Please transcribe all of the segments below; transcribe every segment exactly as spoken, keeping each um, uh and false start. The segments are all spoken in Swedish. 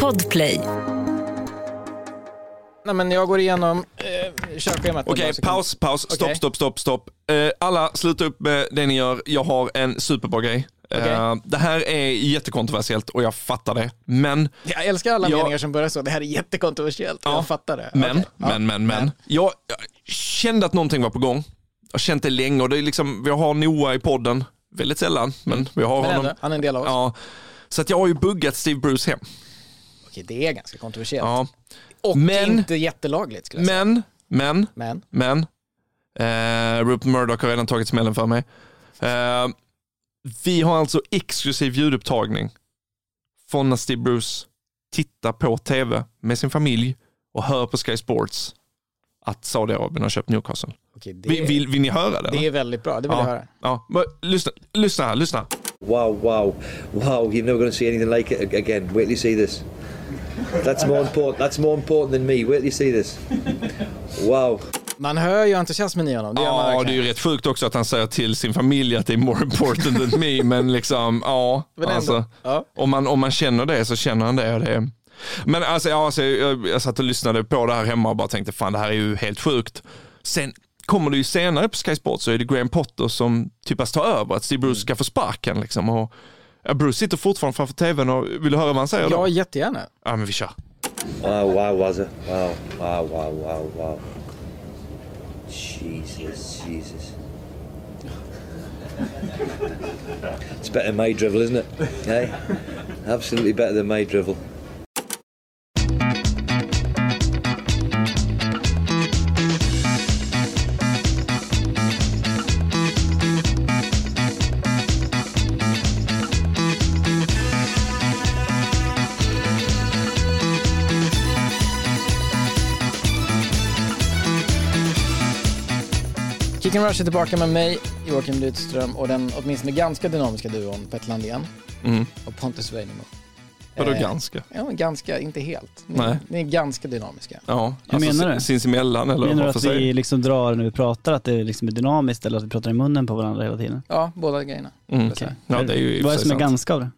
Podplay. Nej, men jag går igenom eh, körschemat. Okej, okay, paus, paus, stopp, okay. stopp, stopp, stopp. Uh, alla, sluta upp med det ni gör. Jag har en superbra grej. Okay. Uh, det här är jättekontroversiellt och jag fattar det. Men jag älskar alla jag... meningar som börjar så. Det här är jättekontroversiellt. Ja, jag fattar det. Men, okay. men, ja. men, men, men. Jag, jag kände att någonting var på gång. Jag har känt det länge och det är liksom, vi har Noah i podden. Väldigt sällan, men mm. vi har men honom. Ändå, han är en del av oss. Ja, så att jag har ju buggat Steve Bruce hem. Okej, det är ganska kontroversiellt. Ja. Och men, inte jättelagligt skulle jag säga. Men, men, men, men. Uh, Rupert Murdoch har redan tagit smällen för mig. Uh, vi har alltså exklusiv ljudupptagning från när Steve Bruce tittar på tv med sin familj och hör på Sky Sports att Saudiarabien har köpt Newcastle. Okej, det vill, vill, vill ni höra det? Det eller? Är väldigt bra, det vill ja, jag höra. Ja, men, lyssna, lyssna här, lyssna. Wow, wow, wow, you're never going to see anything like it again. Wait till you see this. That's more important, that's more important than me. Wait till you see this. Wow. Man hör ju entusiasmen i honom. Det ja, det är ju rätt sjukt också att han säger till sin familj att det är more important than me. Men liksom, ja. Men alltså, ja. Om, man, om man känner det så känner han det. Och det men alltså, ja, alltså jag, jag satt och lyssnade på det här hemma och bara tänkte, fan det här är ju helt sjukt. Sen kommer det ju senare på Sky Sports så är det Graham Potter som typas ta över. Att Steve Bruce ska få sparken liksom. Och ja, Bruce sitter fortfarande framför tvn och vill du höra vad han säger då? Ja, jättegärna. Ja, men vi kör. Wow, wow, was it? Wow, wow, wow, wow, wow. Jesus, Jesus. It's better than my drivel, isn't it? Hey? Absolutely better than my drivel. Kick and Rush är tillbaka med mig, Joakim Rydström och den åtminstone ganska dynamiska duon Petter Landén mm. och Pontus Weinemo. Vadå eh, ganska? Ja, men ganska, inte helt. Ni, Nej. ni är ganska dynamiska. Ja, hur alltså menar du? Sinsemellan eller menar du vad att för vi liksom drar när vi pratar att det liksom är dynamiskt eller att vi pratar i munnen på varandra hela tiden? Ja, båda grejerna. Mm, okay. Ja, det är ju vad är det som är sant. ganska av det?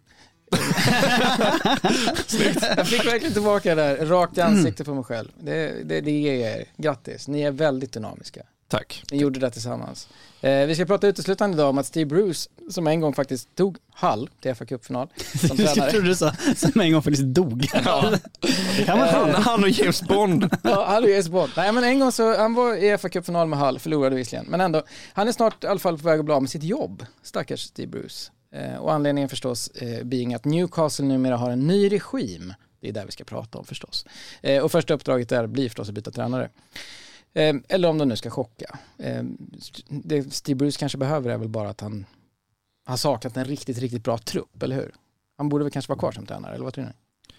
Jag fick verkligen tillbaka det där rakt i ansiktet på mig själv. Det, det, det ger er. Grattis, ni är väldigt dynamiska. Tack. Ni gjorde det tillsammans. Eh, vi ska prata uteslutande idag om att Steve Bruce, som en gång faktiskt tog Hull till F A Cup-final som tränare. Jag trodde du sa som en gång faktiskt dog. Ja. Det kan man han, han och James Bond. Ja, han och James Bond. Nej, men en gång så, han var i F A Cup-final med Hull, förlorade visserligen. Men ändå, han är snart i alla fall på väg att bli av med sitt jobb. Stackars Steve Bruce. Eh, och anledningen förstås eh, being att Newcastle numera har en ny regim. Det är där vi ska prata om förstås. Eh, och första uppdraget där blir förstås att byta tränare. Eh, eller om de nu ska chocka. Eh, det Steve Bruce kanske behöver är väl bara att han har saknat en riktigt, riktigt bra trupp, eller hur? Han borde väl kanske vara kvar som tränare, eller vad tror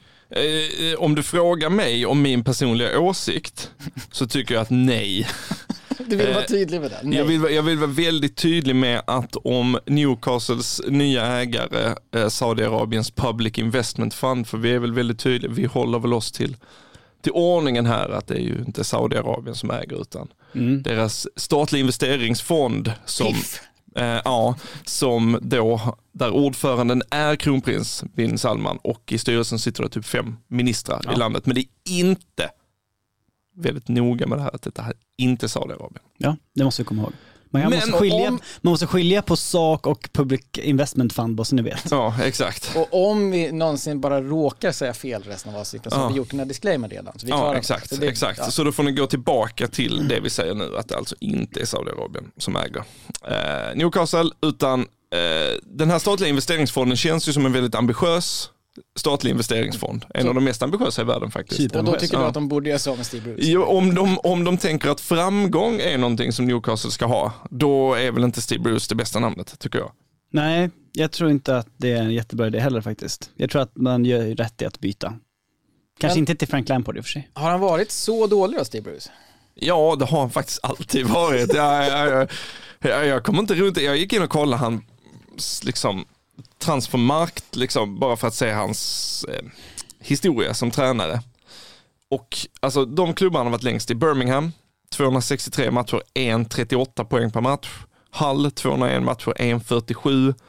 ni? Eh, om du frågar mig om min personliga åsikt så tycker jag att nej. Du vill vara tydlig med det? Nej. Jag vill, jag vill vara väldigt tydlig med att om Newcastles nya ägare, eh, Saudiarabiens Public Investment Fund, för vi är väl väldigt tydliga, vi håller väl oss till till ordningen här att det är ju inte Saudiarabien som äger utan mm. deras statliga investeringsfond som, eh, ja, som då, där ordföranden är kronprins bin Salman och i styrelsen sitter det typ fem ministrar ja. i landet. Men det är inte väldigt noga med det här att det här är inte Saudiarabien. Ja, det måste vi komma ihåg. Man, Men måste skilja, om, man måste skilja på sak och Public Investment Fund, bara så ni vet. Ja, exakt. Och om vi någonsin bara råkar säga fel resten av avsnittet så ja. har vi gjort den här disclaimer redan. Så vi ja, exakt. Så, det, exakt. Ja. Så då får ni gå tillbaka till mm. det vi säger nu, att det alltså inte är Saudiarabien som äger eh, Newcastle, utan eh, den här statliga investeringsfonden känns ju som en väldigt ambitiös statlig investeringsfond. En så. av de mest ambitiösa i världen faktiskt. Och då tycker ja. du att de borde göra så med Steve Bruce? Jo, om de, om de tänker att framgång är någonting som Newcastle ska ha, då är väl inte Steve Bruce det bästa namnet, tycker jag. Nej, jag tror inte att det är en jättebra idé heller faktiskt. Jag tror att man gör rätt i att byta. Kanske Men, inte till Frank Lampard i och för sig. Har han varit så dålig då, Steve Bruce? Ja, det har han faktiskt alltid varit. jag, jag, jag, jag kommer inte runt. Jag gick in och kollade han liksom transfermarkt liksom, bara för att se hans eh, historia som tränare. Och alltså de klubbarna har varit längst i Birmingham, tvåhundrasextiotre matcher, en komma trettioåtta poäng per match. Hull, tvåhundraen matcher, en komma fyrtiosju.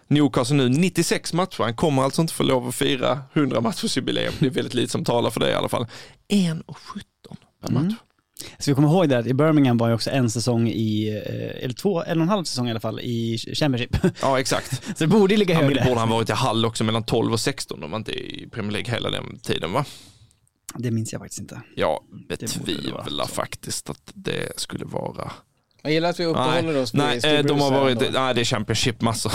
Newcastle nu nittiosex matcher. Han kommer alltså inte få lov att fira hundra matchers jubileum. Det är väldigt lite som talar för det i alla fall. en och sjutton per match. Mm. Så vi kommer ihåg det att i Birmingham var ju också en säsong i, eller två, eller en halv säsong i alla fall i Championship. Ja, exakt. Så det borde ligga högre. Ja, borde han varit i Hall också mellan tolv och sexton om man inte i Premier League hela den tiden, va? Det minns jag faktiskt inte. Jag betvivlar faktiskt att det skulle vara... Jag gillar att vi uppehåller oss nej, nej, de har varit, nej, det är Championship massor.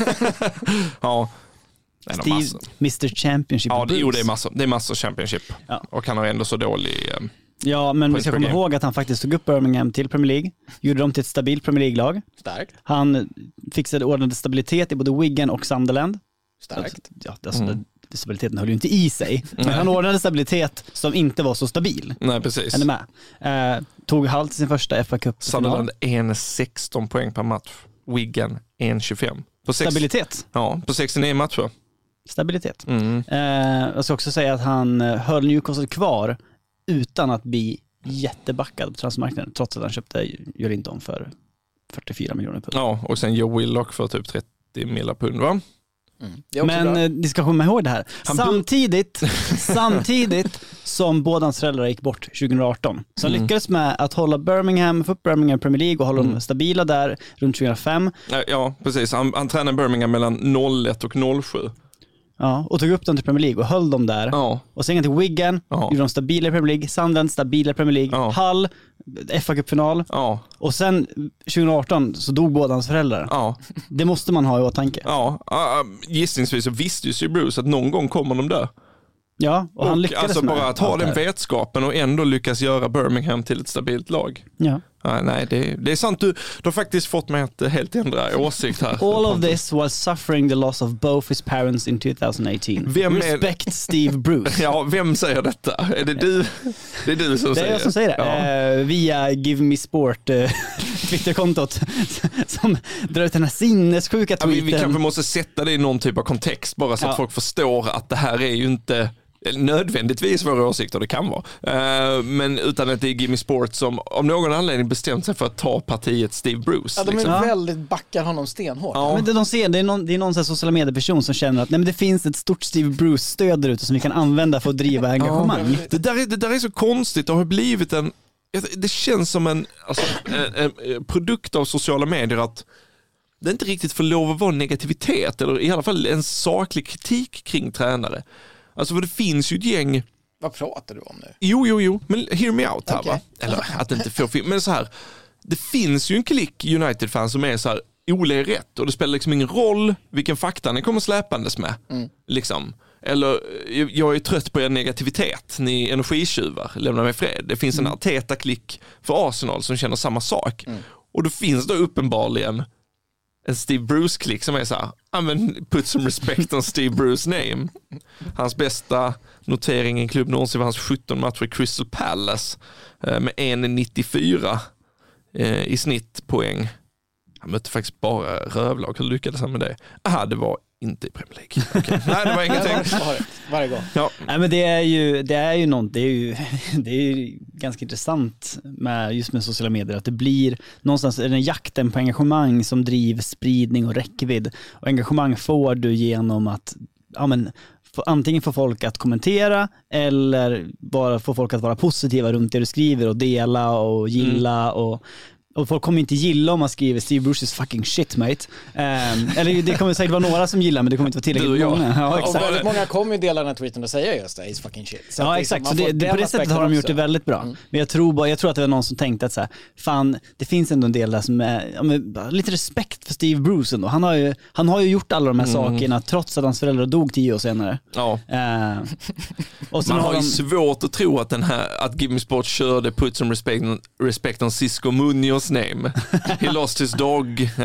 Ja. Steve, massor. mister Championship. Ja, det, jo, det är massor. Det är massor Championship. Ja. Och han har ändå så dålig... Um, ja, men vi ska komma ihåg att han faktiskt tog upp Birmingham till Premier League. Gjorde dem till ett stabilt Premier League-lag. Starkt. Han fixade ordnade stabilitet i både Wigan och Sunderland. Starkt. Ja, alltså, mm. det, stabiliteten höll ju inte i sig. Men han ordnade stabilitet som inte var så stabil. Nej, precis. Är ni med? Eh, tog halt i sin första F A Cup. Sunderland en sexton poäng per match. Wigan en tjugofem. På sex, stabilitet. Ja, på sextionio matcher. Stabilitet. Mm. Eh, jag ska också säga att han höll Newcastle kvar utan att bli jättebackad på transfermarknaden, trots att han köpte Jolinton för fyrtiofyra miljoner pund. Ja, och sen Joe Willock för typ trettio miljoner pund, va? Mm. Men bra. Ni ska komma ihåg det här. Han samtidigt, samtidigt som båda hans föräldrar gick bort tjugo arton. Så han mm. lyckades med att hålla Birmingham, få upp Birmingham Premier League och hålla mm. dem stabila där runt tjugohundrafem. Ja, precis. Han, han tränade Birmingham mellan noll ett och noll sju. Ja, och tog upp dem till Premier League och höll dem där. Ja. Och sen till Wigan, ja. Gjorde de stabila i Premier League, Sunderland stabila i Premier League, ja. Hull, F A Cup-final. Ja. Och sen tjugo arton så dog båda hans föräldrar. Ja. Det måste man ha i åtanke. Ja, uh, gissningsvis så visste ju Steve Bruce att någon gång kommer de dö. Ja, och, och han lyckades alltså med bara att ha den vetskapen och ändå lyckas göra Birmingham till ett stabilt lag. Ja. Ja, nej, det, det är sant. Du, du har faktiskt fått mig att helt ändra åsikt här. All of this while suffering the loss of both his parents in tjugo arton. Vem Respect är... Steve Bruce. Ja, vem säger detta? Är det du? Det är du som det säger det. Det är jag som säger det. Ja. Uh, via Give Me Sport uh, Twitterkontot som drar ut den här sinnessjuka tweeten. Ja, vi, vi kanske måste sätta det i någon typ av kontext bara så ja. Att folk förstår att det här är ju inte... nödvändigtvis våra åsikter, det kan vara. Uh, men utan att det är Gimme Sport som av någon anledning bestämt sig för att ta partiet Steve Bruce. Ja, de är liksom. väldigt backar honom stenhårt. Ja. Men det de ser, det är någon, det är någon sån här sociala medieperson som känner att nej, men det finns ett stort Steve Bruce-stöd där ute som vi kan använda för att driva engagemang. Ja, det, där är, det där är så konstigt. Det har blivit en, det känns som en, alltså, en, en produkt av sociala medier att det inte riktigt får lov att vara negativitet eller i alla fall en saklig kritik kring tränare. Alltså för det finns ju ett gäng... Vad pratar du om nu? Jo, jo, jo. Men hear me out här, okay. Va? Eller att inte få film. Men så här, det finns ju en klick United-fans som är så här, Ole är rätt. Och det spelar liksom ingen roll vilken fakta ni kommer släpandes med. Mm. Liksom. Eller, jag är trött på er negativitet. Ni energitjuvar, lämna mig fred. Det finns en mm. Arteta-klick för Arsenal som känner samma sak. Mm. Och då finns det uppenbarligen en Steve Bruce-klick som är så här, ah, men put some respect on Steve Bruce name. Hans bästa notering i en klubb någonsin var hans sjutton matcher i Crystal Palace eh, med en komma nittiofyra eh, i snittpoäng. Han mötte faktiskt bara rövlag. Hur lyckades han med det? Aha, det var inte i Premier League. Okay. Nej, det var ingenting. Varje gång. Ja. Nej, men det är ju, det är ju något, det är ju, det är ju ganska intressant med just med sociala medier att det blir någonstans den jakten på engagemang som driver spridning och räckvidd. Och engagemang får du genom att ja, men, få, antingen få folk att kommentera eller bara få folk att vara positiva runt det du skriver och dela och gilla mm. och Och folk kommer inte gilla om man skriver Steve Bruce is fucking shit, mate. Um, eller det kommer säkert vara några som gillar, men det kommer inte vara tillräckligt många. Ja, exakt. Och väldigt många kommer ju dela den här tweeten och säga just det, he's fucking shit. Så ja, det, exakt. Så det, det, på det sättet har de gjort det väldigt bra. Mm. Men jag tror, bara, jag tror att det var någon som tänkte att så här, fan, det finns ändå en del där som är ja, men, lite respekt för Steve Bruce ändå. Han har ju, han har ju gjort alla de här mm. sakerna trots att hans föräldrar dog tio år senare. Ja. Uh, och man har, har de... ju svårt att tro att den här, att Gimme Sport körde put some respect, respect on Cisco Munoz name. He lost his dog. Uh,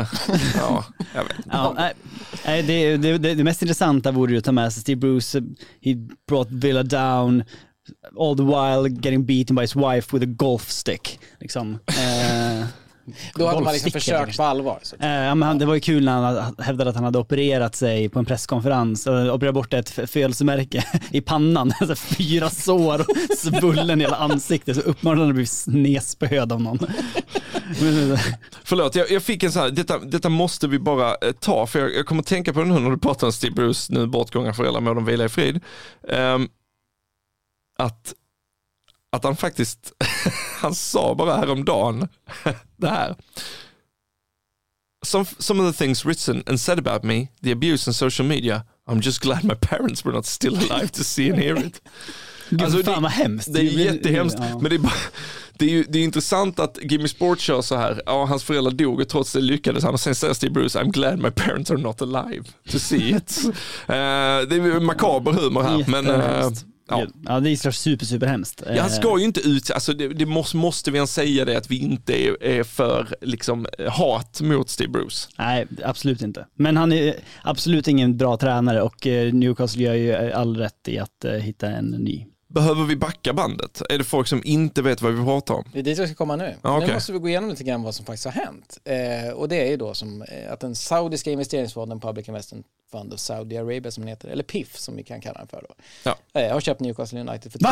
ja, jag vet. Ja, nej, det, det, det, det mest intressanta vore ju att ta med sig Steve Bruce. He brought Villa down all the while getting beaten by his wife with a golf stick. Liksom. Uh, Då hade man liksom golfstickor, försökt kanske. på allvar. Så. Eh, ja, men han, det var ju kul när han hävdade att han hade opererat sig på en presskonferens och opererat bort ett f- födelsemärke i pannan. Alltså fyra sår och svullen i hela ansiktet. Så uppmanade han att bli snedspöd av någon. Förlåt, jag, jag fick en sån här, detta, detta måste vi bara eh, ta, för jag, jag kommer att tänka på den nu när du pratar om Steve Bruce, nu bortgångna föräldrar med de vila i frid. Um, att, att han faktiskt, han sa bara häromdagen det här. Some, some of the things written and said about me, the abuse on social media, I'm just glad my parents were not still alive to see and hear it. Gud, Alltså, fan det, vad hemskt. det är blir- jättehemskt, ja. men det är, bara, det är ju det är intressant att Gimme Sport kör så här. Ja, hans föräldrar dog och trots det lyckades han. Och sen säger Steve Bruce, I'm glad my parents are not alive to see it. uh, det är makaber humor här, men uh, Jättehemskt. ja. Ja, det är super, super hemskt. Ja, han ska ju inte ut, alltså det, det måste, måste vi än säga det att vi inte är, är för liksom, hat mot Steve Bruce. Nej, absolut inte. Men han är absolut ingen bra tränare och eh, Newcastle gör ju all rätt i att eh, hitta en ny. Behöver vi backa bandet? Är det folk som inte vet vad vi pratar om? Det är dit jag ska komma nu. Ah, okay. Nu måste vi gå igenom lite grann vad som faktiskt har hänt. Eh, och det är ju då som eh, att den saudiska investeringsfonden Public Investment Fund of Saudi Arabia som den heter, eller P I F som vi kan kalla den för då. Ja. Eh, har köpt Newcastle United för Va?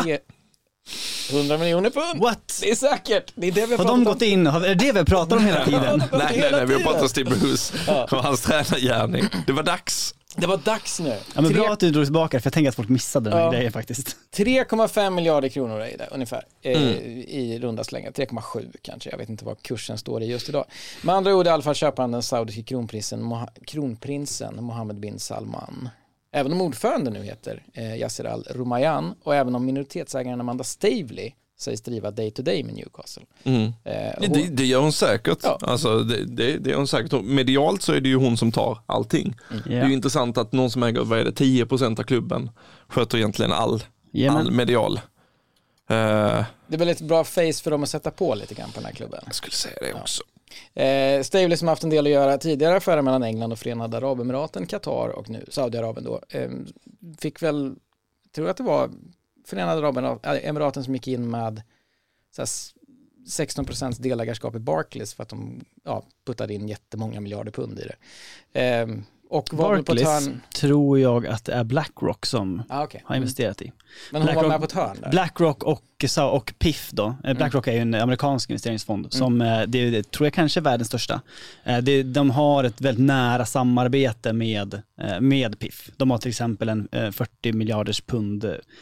trehundra miljoner pund. What? Det är säkert. Det är det vi har Har pratat de om. gått in? Har- Är det vi pratar om hela tiden? Nej, nej, nej, vi har pratat om Steve Bruce Ja. och hans tränargärning. Det var dags. Det var dags nu. Ja, men Tre- bra att du drog tillbaka, för jag tänker att folk missade den här Ja. grejen faktiskt. tre komma fem miljarder kronor är det ungefär eh, Mm. i runda slängar. tre komma sju kanske, jag vet inte vad kursen står i just idag. Med andra ord i alla fall köper han den saudiska kronprinsen, Moha- kronprinsen Mohammed bin Salman. Även om ordförande nu heter eh, Yasser Al-Rumayyan och även om minoritetsägaren Amanda Stavely sägs driva day to day med Newcastle. Mm. Eh, Det, hon- det, det gör hon säkert. Ja. Alltså, det, det, det gör hon säkert. Medialt så är det ju hon som tar allting. Det är ju intressant att någon som äger, vad är det, tio procent av klubben sköter egentligen all, Jajamän. all medial. Uh, Det är väl ett bra face för dem att sätta på lite grann på den här klubben. jag skulle säga det också. Eh, Stavely som haft en del att göra tidigare affärer mellan England och Förenade Arabemiraten, Qatar och nu Saudiarabien då, eh, fick väl, tror att det var Förenade Arabemiraten som gick in med så här, sexton procent delägarskap i Barclays för att de ja, puttade in jättemånga miljarder pund i det. Eh, och var väl på ett Barclays hörn. tror jag att det är BlackRock som Ah, okay. har investerat i. Men hon var BlackRock- med på ett hörn där. BlackRock och, och P I F då. Mm. BlackRock är ju en amerikansk investeringsfond som eh, det, det tror jag kanske är världens största. Eh, det, de har ett väldigt nära samarbete med, eh, med P I F. De har till exempel en eh, fyrtio miljarders pund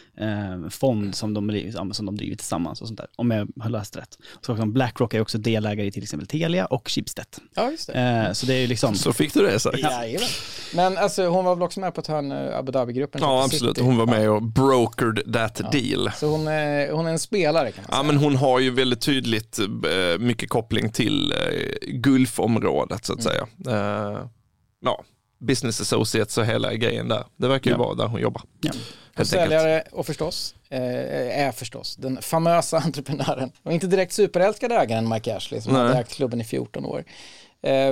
eh, fond som de, som de driver tillsammans och sånt där, om jag har läst rätt. Så som BlackRock är också delägare i till exempel Telia och Schibsted. Ja, just det. Eh, så det är ju liksom... Så fick du det sagt. Ja, men alltså hon var väl också med på ett hörn, eh, Abu Dhabi-gruppen. Ja, City. absolut. Hon var med och brokered that Ja. deal. Så hon är, hon är en spelare kan man Ja, säga. men hon har ju väldigt tydligt eh, mycket koppling till eh, Gulfområdet så att säga. Eh, ja, business associates och hela grejen där. Det verkar ju Ja. vara där hon jobbar. Ja. Och säljare och förstås eh, är förstås den famösa entreprenören och inte direkt superälskade ägaren Mike Ashley som Nej. har ägt klubben i fjorton år. Eh,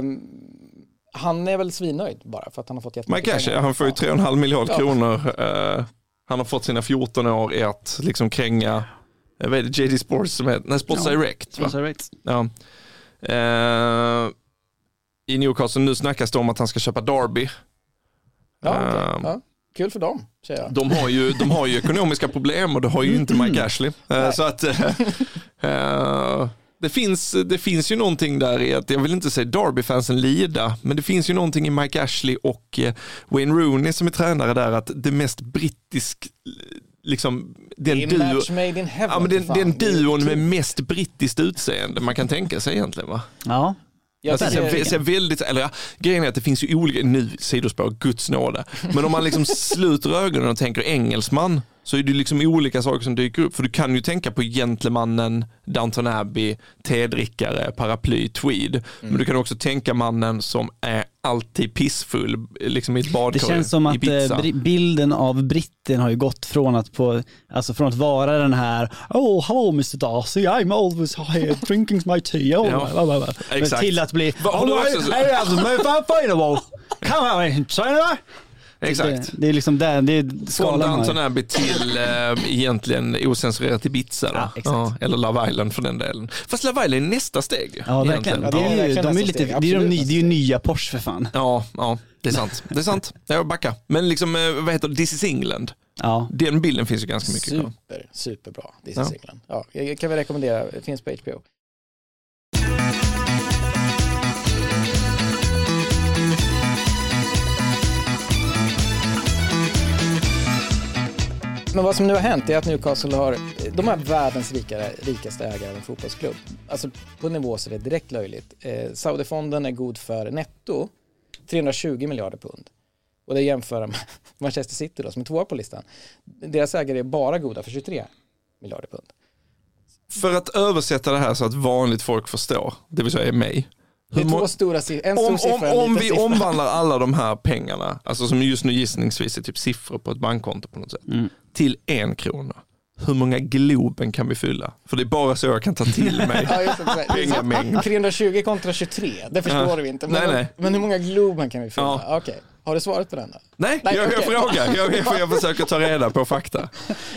han är väl svinnöjd bara för att han har fått jättemycket Mike Ashley, pengar. han får ju tre och en halv miljard Ja. kronor. Eh, han har fått sina fjorton år i att liksom kränga, jag vet J D Sports som heter, nej Sports Ja. Direct va? Så right. Ja. Eh, I Newcastle nu snackas det om att han ska köpa Derby. Ja, okej. Eh, Ja, kul för dem, säger jag. De har, ju, de har ju ekonomiska problem och det har ju inte Mike Ashley. Eh, så att eh, eh, det, finns, det finns ju någonting där i att, jag vill inte säga Derby-fansen lida, men det finns ju någonting i Mike Ashley och eh, Wayne Rooney som är tränare där, att det mest brittisk liksom den Det är duo, match made in heaven. ja, men den, för fan. den Det är duon kul. med mest brittiskt utseende man kan tänka sig egentligen va? Ja. Jag Alltså, tycker- ser, ser väldigt, eller ja, grejen är att det finns ju olika, nu sidospår, guds nåde. Men om man liksom sluter ögonen och tänker engelsman så är det liksom olika saker som dyker upp. För du kan ju tänka på gentlemannen, Downton Abbey, tedrickare, paraply, tweed. Mm. Men du kan också tänka mannen som är alltid pissfull liksom i ett badkar. Det känns som att Ibiza. eh, bilden av britten har ju gått från att, på, alltså från att vara den här oh hello mister Darcy, I'm always here drinking my tea oh, Ja, blah, blah, blah. exakt. till att bli Vad har du också- hey, hey, hey, come on, exakt. Det, det är liksom där, det är skalan. Från Downton Abbey till äh, egentligen osensurerat Ibiza då. Ja, exakt. Ja, eller Love Island för den delen. Fast Love Island är nästa steg. Ja, verkligen. Ja, Det är ju, verkligen de är nästa lite, steg, det är ju de absolut ny, nästa det är ju nya Porsche för fan. Ja, ja, det är sant. Det är sant. Jag backar. Men liksom, vad heter det? This is England. Ja. Den bilden finns ju ganska mycket kvar. Super, superbra. This Ja. is England. Ja, jag kan väl rekommendera, det finns på H B O. Men vad som nu har hänt är att Newcastle har, de har världens rikare, rikaste ägare av en fotbollsklubb. Alltså på nivå så är det direkt löjligt. Eh, Saudifonden är god för netto trehundratjugo miljarder pund. Och det jämför med Manchester City då, som är tvåa på listan. Deras ägare är bara goda för tjugotre miljarder pund. För att översätta det här så att vanligt folk förstår, det vill säga mig. Det är Hur må- två stora siffror, en stor Om, siffra om, och en om liten vi siffra. omvandlar alla de här pengarna, alltså som just nu gissningsvis är typ siffror på ett bankkonto på något sätt, Mm. till en krona. Hur många Globen kan vi fylla? För det är bara så jag kan ta till mig Ja, just det. pengamängd. trehundratjugo kontra tjugotre, det förstår Ja. vi inte. Men, Nej, nej. men hur många Globen kan vi fylla? Ja. Okej, har du svaret på den då? Nej, Nej, jag, jag okej. frågar. Jag, jag, jag försöker ta reda på fakta.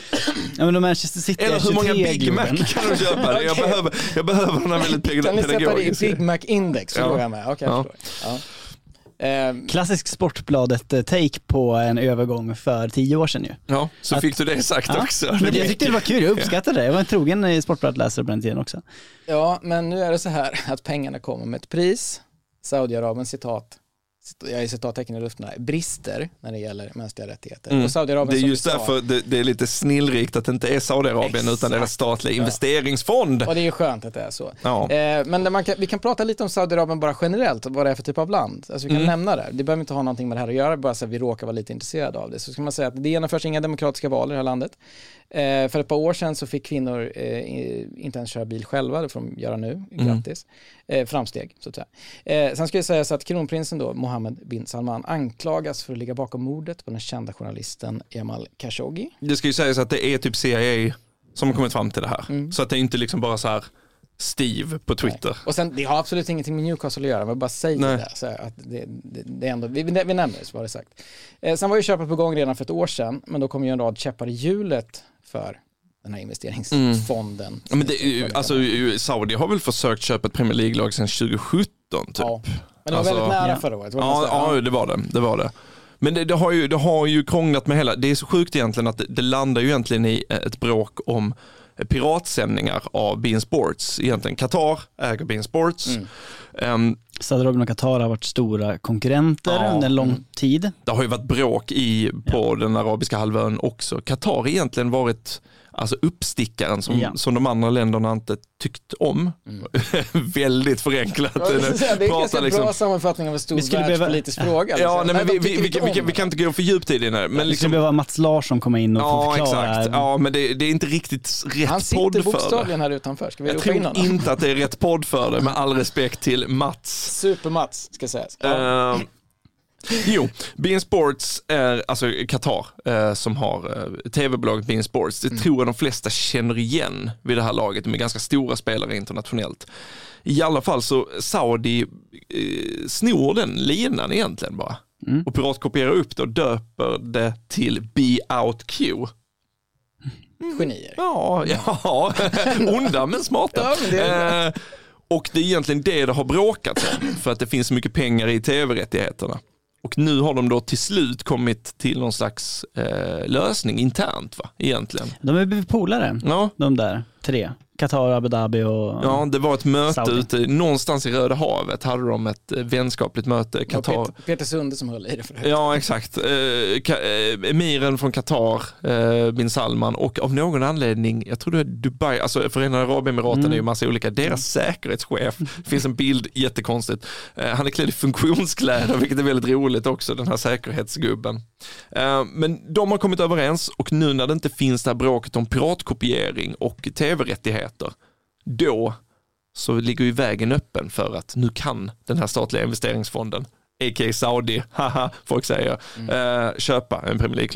Ja, men de Manchester City Eller är hur många tjugotre Big Mac Globen. kan du köpa? Jag, Okej. behöver, jag behöver den här väldigt ped- Kan ni sätta det i pedagogiska. Big Mac-index? Så Ja. går jag med. Okej, jag Ja. förstår. Ja. Ehm, Klassisk Sportbladet-take på en övergång för tio år sedan ju. Ja, så Att- fick du det sagt Ja. också. Men jag tyckte det var kul, jag uppskattade det. Jag var en trogen Sportbladet-läsare på den tiden också. ja, men nu är det så här att pengarna kommer med ett pris. Saudiarabien, citat, jag är citattecken i luften här, brister när det gäller mänskliga rättigheter. Mm. Och Saudiarabien, Det är som just du sa- därför det, det är lite snillrikt att det inte är Saudiarabien Exakt. utan det är en statlig Ja. investeringsfond. Och det är ju skönt att det är så. Ja. Eh, men det man kan, vi kan prata lite om Saudiarabien bara generellt, vad det är för typ av land. Alltså vi kan Mm. nämna det. Det behöver inte ha någonting med det här att göra, bara så att vi råkar vara lite intresserade av det. Så ska man säga att det genomförs inga demokratiska val i det här landet. Eh, för ett par år sedan så fick kvinnor eh, inte ens köra bil själva, det får de göra nu, grattis. Eh, framsteg, så att säga. Eh, sen ska jag säga så att kronprinsen då, Mohammed bin Salman, anklagas för att ligga bakom mordet på den kända journalisten Jamal Khashoggi. Det ska ju sägas att det är typ C I A som har kommit fram till det här. Mm. Så att det är inte liksom bara så här Steve på Twitter. Nej. Och sen, det har absolut ingenting med Newcastle att göra, men bara säger Nej. det. Så här, att det, det, det är ändå, vi, vi nämner det, så var det sagt. Eh, sen var ju köpet på gång redan för ett år sedan, men då kom ju en rad käppar i hjulet för den här investeringsfonden. Ja, men det, är ju- alltså, Saudi har väl försökt köpa ett Premier League-lag sedan tjugo sjutton typ. Ja, men det var Alltså, väldigt nära ja. förra året. Vad man Ja, säger. ja, det var det. det, var det. Men det, det, har ju, det har ju krånglat med hela, det är så sjukt egentligen att det, det landar ju egentligen i ett bråk om piratsändningar av beIN Sports. Egentligen Qatar äger beIN Sports. Mm. Um, Saudiarabien och Qatar har varit stora konkurrenter Ja. under en lång tid. det har ju varit bråk i, på den arabiska halvön också. Qatar har egentligen varit alltså uppstickaren som, Ja. som de andra länderna inte tyckt om. Mm. Väldigt förenklat. Ja, det är så här, det är en Prata ganska liksom- bra sammanfattning av en stor Vi skulle behöva- världspolitisk fråga. Ja, liksom. nej, men vi, de vi, tycker vi, inte vi, vi, om kan, vi det. kan inte gå för djupt i det nu. Men Vi skulle liksom, behöva Mats Larsson komma in och få ja, förklara. exakt. Ja, men det, det är inte riktigt rätt Han podd sitter för det. bokstavligen här utanför. Ska vi Jag ropa in tror honom? inte att det är rätt podd för det, med all respekt till Mats. Super-Mats, ska sägas. Ja. Uh, jo, beIN Sports är alltså Qatar uh, som har uh, tv-bolaget beIN Sports. Det Mm. tror jag de flesta känner igen vid det här laget. De är ganska stora spelare internationellt. I alla fall så Saudi uh, snor den linan egentligen bara. Mm. Och piratkopierar upp det och döper det till Be Out Q. Genier. Ja, ja. onda men smarta. Ja, men det är eh, och det är egentligen det det har bråkat om, för att det finns så mycket pengar i tv-rättigheterna. Och nu har de då till slut kommit till någon slags eh, lösning internt, va, egentligen. De är blivit polare, Ja, de där tre. Qatar, Abu Dhabi och... ja, det var ett möte Saudi. ute, någonstans i Röda havet hade de ett eh, vänskapligt möte. Och Qatar. Peter, Peter Sunde som höll i det för det. Ja, exakt. Eh, Ka- eh, emiren från Qatar, eh, bin Salman, och av någon anledning, jag tror det är Dubai, alltså Förenade Arabemiraten Mm. är ju massa olika, deras säkerhetschef, finns en bild, jättekonstigt. Eh, han är klädd i funktionskläder, vilket är väldigt roligt också, den här säkerhetsgubben. Eh, men de har kommit överens, och nu när det inte finns det här bråket om piratkopiering och tv-rättigheter, då så ligger ju vägen öppen för att nu kan den här statliga investeringsfonden, a k a. Saudi, haha, folk säger, Mm. eh, köpa en Premier League-klubb.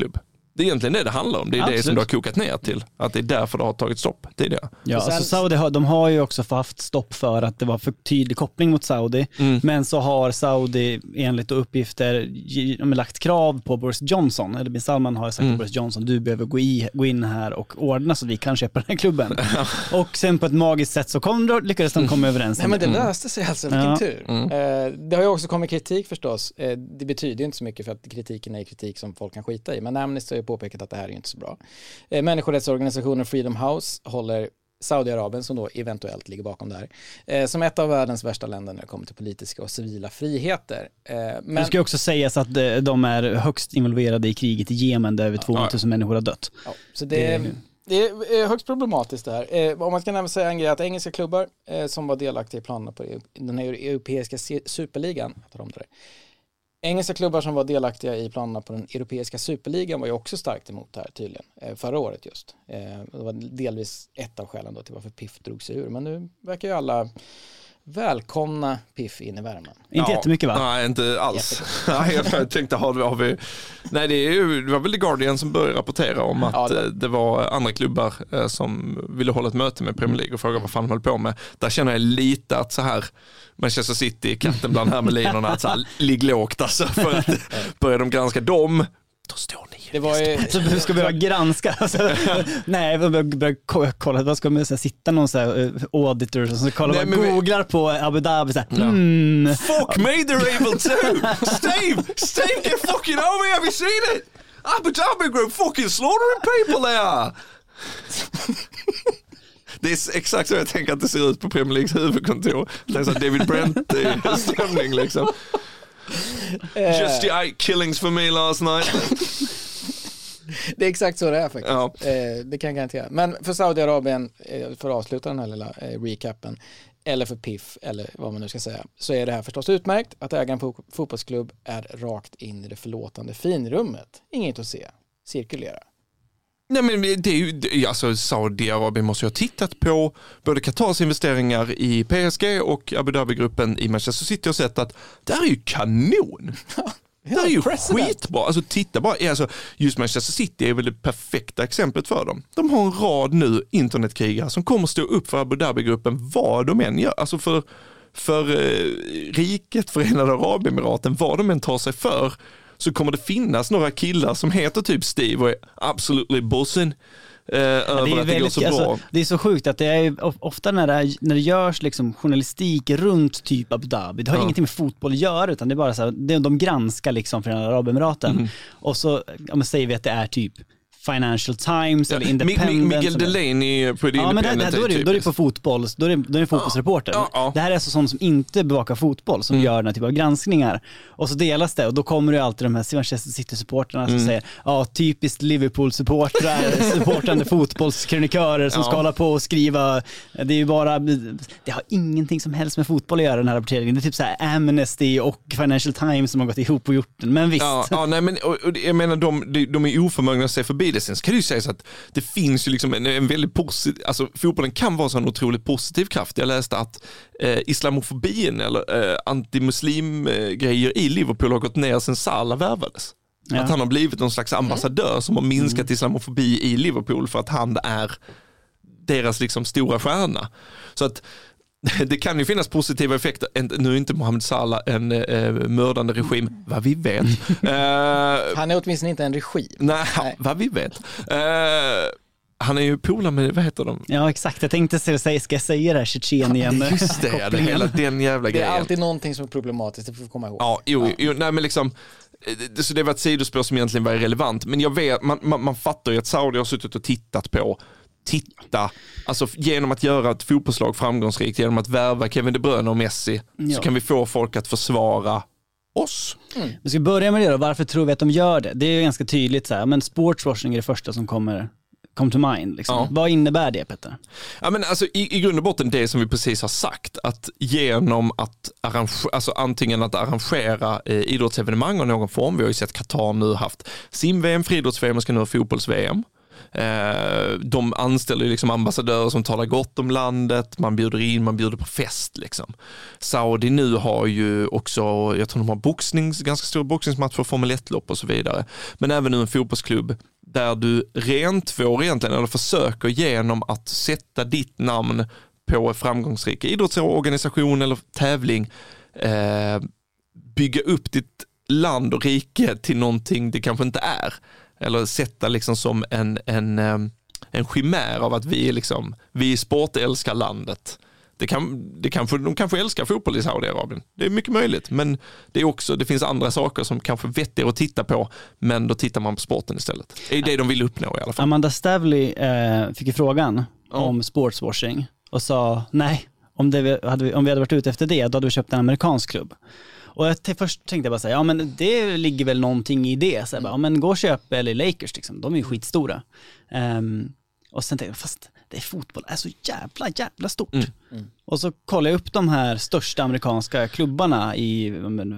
Det är egentligen det det handlar om. Det är Absolut. det som det har kokat ner till. Att det är därför det har tagit stopp tidigare. Ja, sen, alltså Saudi har, de har ju också haft stopp för att det var för tydlig koppling mot Saudi. Mm. Men så har Saudi enligt uppgifter de lagt krav på Boris Johnson. Eller bin Salman har sagt mm. till Boris Johnson, du behöver gå, i, gå in här och ordna så vi kan köpa den här klubben. Och sen på ett magiskt sätt så kom de, lyckades de komma överens. Nej, men det löste sig alltså, vilken ja. tur. Mm. Eh, det har ju också kommit kritik förstås. Eh, det betyder ju inte så mycket för att kritiken är kritik som folk kan skita i. Men Amnesty har ju påpekat att det här är inte så bra. Eh, människorättsorganisationen Freedom House håller Saudiarabien, som då eventuellt ligger bakom det här, eh, som ett av världens värsta länder när det kommer till politiska och civila friheter. Eh, men... Det ska också sägas att de är högst involverade i kriget i Jemen där över tvåhundratusen ja. människor har dött. Ja, så det är... Det är högst problematiskt det här. Eh, om man ska nämna säga en grej, att engelska klubbar eh, som var delaktiga i planerna på den här europeiska superligan, jag tar om det där. Engelska klubbar som var delaktiga i planerna på den europeiska superligan var ju också starkt emot det här tydligen, eh, förra året just. Eh, det var delvis ett av skälen då till varför P I F drog sig ur, men nu verkar ju alla välkomna P I F in i värmen. Inte ja, jättemycket va? Nej, inte alls. Nej, jag tänkte, har vi, har vi... Nej, det, är ju, det var väl The Guardian som började rapportera om att ja, det... det var andra klubbar eh, som ville hålla ett möte med Premier League och fråga vad fan de höll på med. Där känner jag lite att så här Manchester City, katten bland hermelinerna, att så här, ligg lågt alltså, för att börjar de granska dem, då står ni. Det var ju... Så vi ska börja granska. Alltså, nej, vi börjar börja kolla. Vad ska man säga, sitta någon så här uh, auditor som kollar, nej, man googlar vi... på Abu Dhabi så här, ja. mm. Fuck me, they're able to. Steve, Steve, get fucking over me. Have you seen it? Abu Dhabi Group fucking slaughtering people there. Det är exakt så jag tänker att det ser ut på Premier Leagues huvudkontor. Det är så David Brent i stämning liksom. Just the eight killings for me last night. Det är exakt så det är faktiskt. Ja. Eh, det kan jag garantera. Men för Saudiarabien, eh, för att avsluta den här lilla eh, recapen, eller för P I F, eller vad man nu ska säga, så är det här förstås utmärkt att äga en fo- fotbollsklubb är rakt in i det förlåtande finrummet. Inget att se. Cirkulera. Nej, men det är ju, alltså Saudiarabien måste ju ha tittat på både Qatars investeringar i P S G och Abu Dhabi-gruppen i Manchester City och sett att det här är ju kanon. Det är ju president. Skitbra. Alltså titta bara, alltså, just Manchester City är väl det perfekta exemplet för dem. De har en rad nu internetkrigare som kommer stå upp för Abu Dhabi-gruppen vad de än gör. Alltså för, för eh, riket, Förenade Arabemiraten, vad de än tar sig för, så kommer det finnas några killar som heter typ Steve och är absolutely bossen. Eh, ja, över det, är att det, går så alltså, bra. Det är så sjukt att det är ofta när det, är, när det görs liksom journalistik runt typ Abu Dhabi, det har ja. ingenting med fotboll att göra, utan det är bara så här, det, de granskar liksom Förenade Arabemiraten mm. och så ja, men säger vi att det är typ Financial Times ja. eller Independent. Miguel Delaney på det ja, men det, det, då, är det, då är det på fotboll, då är det, då är det fotbollsreporter. Ja, ja. Det här är alltså sånt som inte bevakar fotboll som mm. gör den här typen av granskningar. Och så delas det och då kommer det alltid de här Manchester City-supporterna som mm. säger ja, typiskt Liverpool-supportrar, supportande fotbollskronikörer som ja. ska hålla på och skriva. Det är ju bara, det har ingenting som helst med fotboll att göra den här rapporteringen. Det är typ så här Amnesty och Financial Times som har gått ihop och gjort den. Men visst. Ja, ja nej, men och, och, jag menar de, de, de är oförmögna att se förbi. Sen kan du ju säga så att det finns ju liksom en, en väldigt positiv, alltså fotbollen kan vara så en otroligt positiv kraft. Jag läste att eh, islamofobin eller eh, antimuslimgrejer i Liverpool har gått ner sen Salah värvades. Ja. Att han har blivit någon slags ambassadör som har minskat mm. islamofobi i Liverpool för att han är deras liksom stora stjärna. Så att det kan ju finnas positiva effekter. Nu är inte Mohamed Salah en eh, mördande regim, vad vi vet. Uh, han är åtminstone inte en regim. Nej, nej. Vad vi vet. Uh, han är ju polare med, vad heter de? Ja, exakt. Jag tänkte säga, ska jag säga det här Tjetjenien? Ja, just det, ja, det hela den jävla grejen. Det är alltid någonting som är problematiskt, det får vi komma ihåg. Ja, jo, ja. jo nej men liksom, så det var ett sidospår som egentligen var relevant. Men jag vet, man, man, man fattar ju att Saudi har suttit och tittat på titta, alltså genom att göra ett fotbollslag framgångsrikt, genom att värva Kevin De Bruyne och Messi, ja. så kan vi få folk att försvara oss. Mm. Vi ska börja med det då. Varför tror vi att de gör det? Det är ju ganska tydligt så här, men sportswashing är det första som kommer come to mind. Liksom. Ja. Vad innebär det, Petter? Ja, men alltså, i, i grund och botten det som vi precis har sagt, att genom att arrangera, alltså antingen att arrangera eh, idrottsevenemang av någon form, vi har ju sett Qatar nu haft sim-V M, friidrotts-V M och ska nu ha fotbolls-V M. Eh, de anställer ju liksom ambassadörer som talar gott om landet, man bjuder in, man bjuder på fest liksom. Saudi nu har ju också, jag tror de har boxnings, ganska stor boxningsmatch för Formel ett-lopp och så vidare. Men även nu en fotbollsklubb där du rent får egentligen, eller försöker genom att sätta ditt namn på framgångsrika idrottsorganisation eller tävling, eh, bygga upp ditt land och rike till någonting det kanske inte är. Eller sätta liksom som en, en, en skimär av att vi är liksom, vi sportälskar landet. Det kan, det kanske, de kanske älskar fotboll i Saudiarabien. Det är mycket möjligt, men det är också, det finns andra saker som kanske är vettigare att titta på, men då tittar man på sporten istället. Det är det de vill uppnå i alla fall. Amanda Stavley eh, fick ju frågan ja. om sportswashing och sa nej, om, det hade, om vi hade varit ute efter det, då hade vi köpt en amerikansk klubb. Och jag t- först tänkte jag bara säga, ja men det ligger väl någonting i det. Så jag bara, ja men gå och köp L A Lakers liksom, de är ju skitstora. Um, och sen tänkte jag, fast det är fotboll är så jävla, jävla stort. Mm. Mm. Och så kollade jag upp de här största amerikanska klubbarna i men,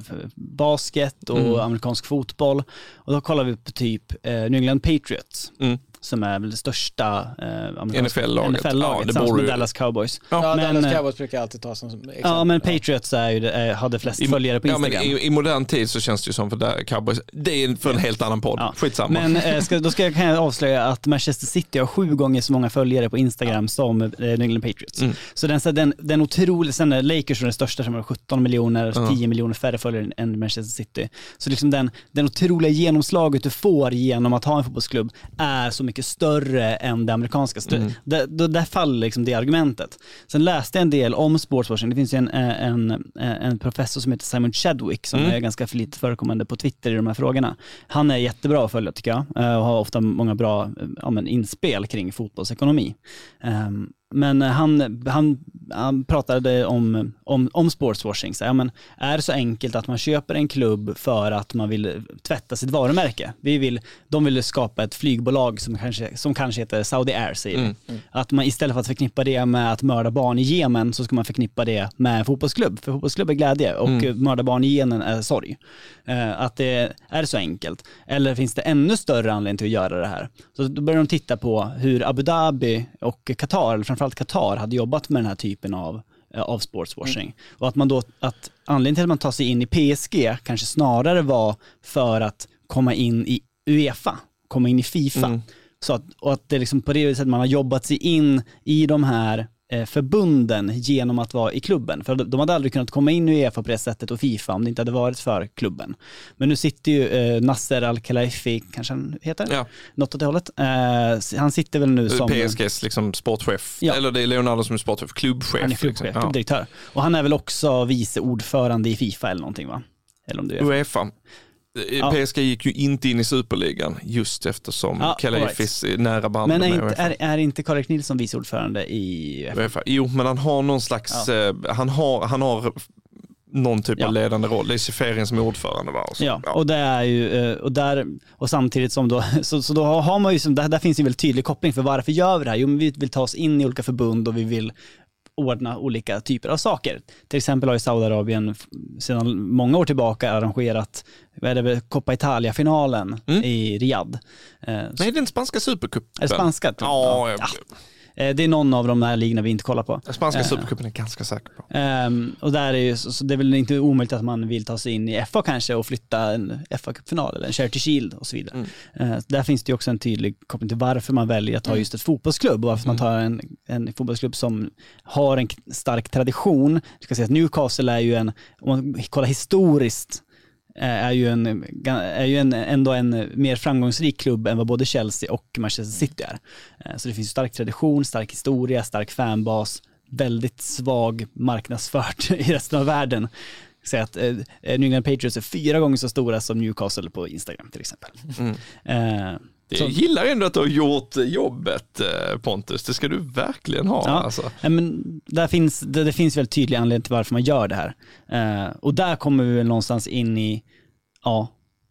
basket och mm. amerikansk fotboll. Och då kollade vi på typ eh, New England Patriots. Mm. Som är väl det största eh, N F L-laget, N F L-laget ja, med Dallas Cowboys. Ja, ja men, Dallas Cowboys brukar alltid ta som exempel. Ja, men Patriots är ju, är, hade flest I, följare på Instagram. Ja, men i, i modern tid så känns det ju som för där Cowboys, det är för en helt annan podd. Ja. Skitsamma. Men eh, ska, då ska jag, kan jag avslöja att Manchester City har sju gånger så många följare på Instagram ja. som eh, New England Patriots. Mm. Så den, så den, den otroligt, sen är Lakers är den största som har sjutton miljoner, mm. tio miljoner färre följare än Manchester City. Så liksom den, den otroliga genomslaget du får genom att ha en fotbollsklubb är så mycket större än det amerikanska. Mm. Där, där faller liksom det argumentet. Sen läste jag en del om sportswashing. Det finns ju en, en, en professor som heter Simon Chadwick som mm. är ganska flitigt förekommande på Twitter i de här frågorna. Han är jättebra att följa tycker jag och har ofta många bra ja, men inspel kring fotbollsekonomi. Um, Men han, han, han pratade om, om, om sportswashing. Så, ja, men är det så enkelt att man köper en klubb för att man vill tvätta sitt varumärke? Vi vill, de vill skapa ett flygbolag som kanske, som kanske heter Saudi Air, säger mm. Mm. Att man istället för att förknippa det med att mörda barn i Jemen så ska man förknippa det med en fotbollsklubb. För fotbollsklubb är glädje och mm. mörda barn i Jemen är sorg. Uh, att det är så enkelt. Eller finns det ännu större anledning till att göra det här? Så då börjar de titta på hur Abu Dhabi och Qatar, eller framförallt Qatar, hade jobbat med den här typen av, av sportswashing. Mm. Och att man då, att anledningen till att man tar sig in i P S G kanske snarare var för att komma in i UEFA, komma in i FIFA. Mm. Så att, och att det liksom på det viset man har jobbat sig in i de här eh, förbunden genom att vara i klubben. För de hade aldrig kunnat komma in i UEFA på det sättet och FIFA om det inte hade varit för klubben. Men nu sitter ju eh, Nasser Al-Khelaifi, kanske han heter? Ja. Något åt det hållet. Eh, han sitter väl nu som... P S G:s liksom sportchef. Ja. Eller det är Leonardo som är sportchef, klubbchef. Han är klubbchef, liksom. klubbdirektör. Ja. Och han är väl också vice ordförande i FIFA eller någonting, va? Eller om du är UEFA. Ja. P S G gick ju inte in i Superligan just eftersom ja, Khelaifis right. nära band med är inte, är, är inte Karl-Erik Nilsson vice ordförande i UEFA? UEFA? Jo, men han har någon slags ja. eh, han har han har någon typ ja. av ledande roll. Det är Seferin som är ordförande, va? Och så, ja. ja, och det är ju och där och samtidigt som då så, så då har man ju som där, där finns ju väl tydlig koppling för varför gör vi det här? Jo, men vi vill ta oss in i olika förbund och vi vill ordna olika typer av saker. Till exempel har ju Saudiarabien sedan många år tillbaka arrangerat vad är det, Coppa Italia-finalen mm. i Riyadh. Nej, det är den spanska supercupen. Är det spanska? Ja, ja. ja. Det är någon av de här ligorna vi inte kollar på. Spanska uh, supercupen är ganska säker på. Um, och där är ju, så det är väl inte omöjligt att man vill ta sig in i F A kanske och flytta en F A-cupfinal eller en Charity Shield och så vidare. Mm. Uh, där finns det ju också en tydlig koppling till varför man väljer att ta just ett fotbollsklubb och varför mm. man tar en, en fotbollsklubb som har en stark tradition. Jag ska säga att Newcastle är ju en, om man kollar historiskt, är ju, en, är ju en, ändå en mer framgångsrik klubb än vad både Chelsea och Manchester City är. Så det finns stark tradition, stark historia, stark fanbas, väldigt svag marknadsfört i resten av världen. Så att eh, New England Patriots är fyra gånger så stora som Newcastle på Instagram till exempel. Mm. Eh, Jag så. gillar ändå att du har gjort jobbet, Pontus. Det ska du verkligen ha. Ja, alltså. men där finns, det, det finns väl tydlig anledning till varför man gör det här. Uh, och där kommer vi väl någonstans in i, ja,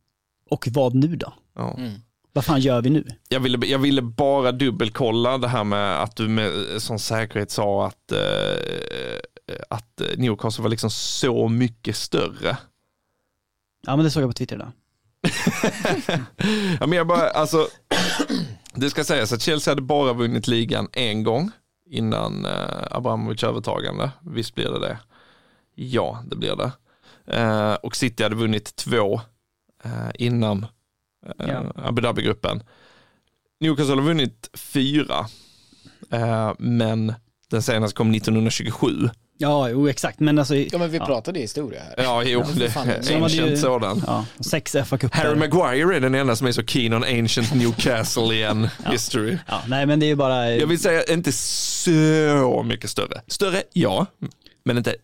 och vad nu då? Ja. Mm. Vad fan gör vi nu? Jag ville, jag ville bara dubbelkolla det här med att du med sån säkerhet sa att, uh, att Newcastle var liksom så mycket större. Ja, men det såg jag på Twitter då. Ja, men jag bara, alltså Det ska sägas att Chelsea hade bara vunnit ligan en gång innan eh, Abramovich övertagande. Visst blir det det? Ja, det blir det. Eh, och City hade vunnit två eh, innan eh, ja. Abu Dhabi-gruppen. Newcastle har vunnit fyra, eh, men den senaste kom nittonhundratjugosju. Ja, jo, exakt. Men alltså, ja, men vi ja. pratade i historia här. Ja, jo, det är ancient sådan. Ja, sex F A-cuper. Harry Maguire är den enda som är så keen on ancient Newcastle igen ja. history. Ja, nej, men det är ju bara... Jag vill säga inte så mycket större. Större, ja. Men inte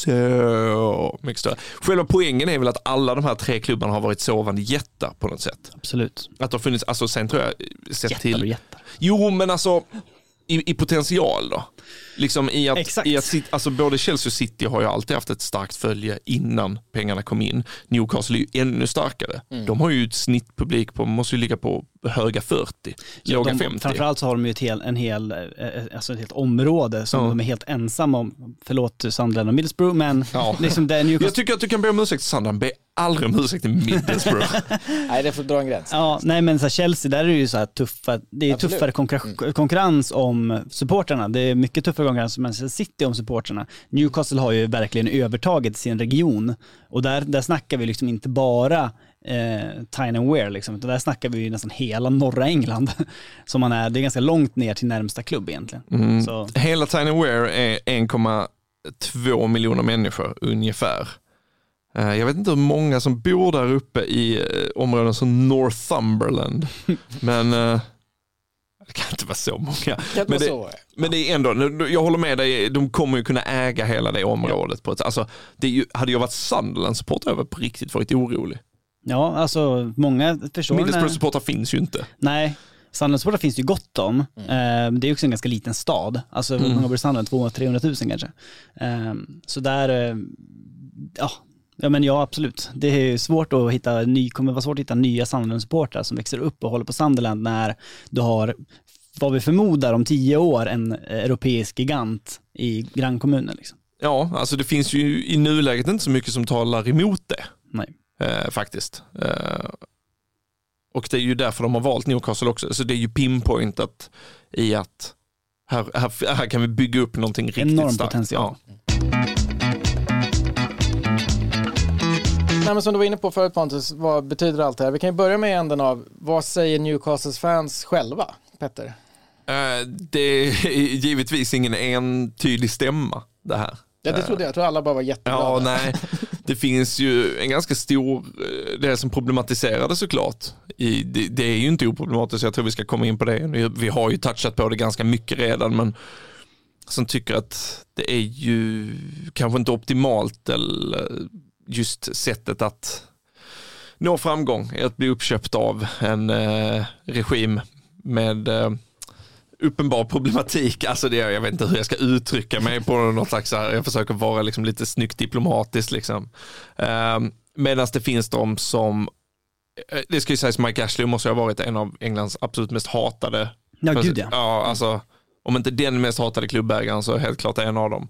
så mycket större. Själva poängen är väl att alla de här tre klubbarna har varit sovande jättar på något sätt. Absolut. Att det har funnits, alltså sen tror jag sett jättar till... och jättar. Jo, men alltså i, i potential då. Liksom i att, Exakt. i att alltså både Chelsea och City har ju alltid haft ett starkt följe innan pengarna kom in. Newcastle är ju ännu starkare. Mm. De har ju ett snittpublik på, måste ju ligga på höga fyrtio, ja, låga de, femtio. Framförallt så har de ju ett, hel, en hel, alltså ett helt område som ja. de är helt ensamma om. Förlåt Sunderland och Middlesbrough, men ja. liksom det är Newcastle... Jag tycker att du kan be om ursäkt till Sunderland, be aldrig om ursäkt till Middlesbrough. Nej, det får dra en gräns. Ja, nej men så här, Chelsea, där är det ju så här tuffa, det är Absolut. tuffare konkurrens, mm. konkurrens om supporterna. Det är mycket tuffare konkurrens om Manchester City om supporterna. Newcastle har ju verkligen övertaget sin region, och där, där snackar vi liksom inte bara Eh, Tyne and Wear liksom. Där snackar vi ju nästan hela norra England som man är, det är ganska långt ner till närmsta klubb egentligen. Mm. Så. Hela Tyne and Wear är en komma två miljoner människor ungefär. eh, jag vet inte hur många som bor där uppe i eh, områden som Northumberland men eh, det kan inte vara så många. Det men, det, så. men det är ändå, jag håller med dig, de kommer ju kunna äga hela det området på ett, alltså, det är ju, hade jag varit Sunderland supporter över på riktigt varit orolig. Ja, alltså många förstår... Middlesbrough-supportrar finns ju inte. Nej, Sunderland-supportrar finns ju gott om. Mm. Det är också en ganska liten stad. Alltså mm. många bor i Sunderland, tvåhundra till trehundratusen kanske. Så där, ja, ja men ja absolut. Det är svårt att hitta, ny, kommer vara svårt att hitta nya Sunderland-supportrar som växer upp och håller på Sunderland när du har, vad vi förmodar om tio år, en europeisk gigant i grannkommunen liksom. Ja, alltså det finns ju i nuläget inte så mycket som talar emot det. Nej. Eh, faktiskt. Eh, och det är ju därför de har valt Newcastle också. Så det är ju pinpointat i att här, här, här kan vi bygga upp någonting riktigt enorm starkt. Potential. Ja. Nej, men som du var inne på förut Pontus, vad betyder allt det här? Vi kan ju börja med änden av, vad säger Newcastles fans själva, Petter? Eh, det är givetvis ingen entydig stämma det här. Ja, det trodde jag. Jag tror alla bara var jätteglada. Ja, nej. Det finns ju en ganska stor del som problematiserade såklart. I, det, det är ju inte oproblematiskt, jag tror vi ska komma in på det. Vi har ju touchat på det ganska mycket redan, men som tycker att det är ju kanske inte optimalt eller just sättet att nå framgång är att bli uppköpt av en eh, regim med eh, uppenbar problematik. Alltså det, jag vet inte hur jag ska uttrycka mig på något slags här, jag försöker vara liksom lite snyggt diplomatiskt liksom. Eh, medan det finns de som, det ska ju sägas, Mike Ashley måste ha varit en av Englands absolut mest hatade. Ja, gud ja. Ja, alltså om inte den mest hatade klubbägaren så helt klart en av dem.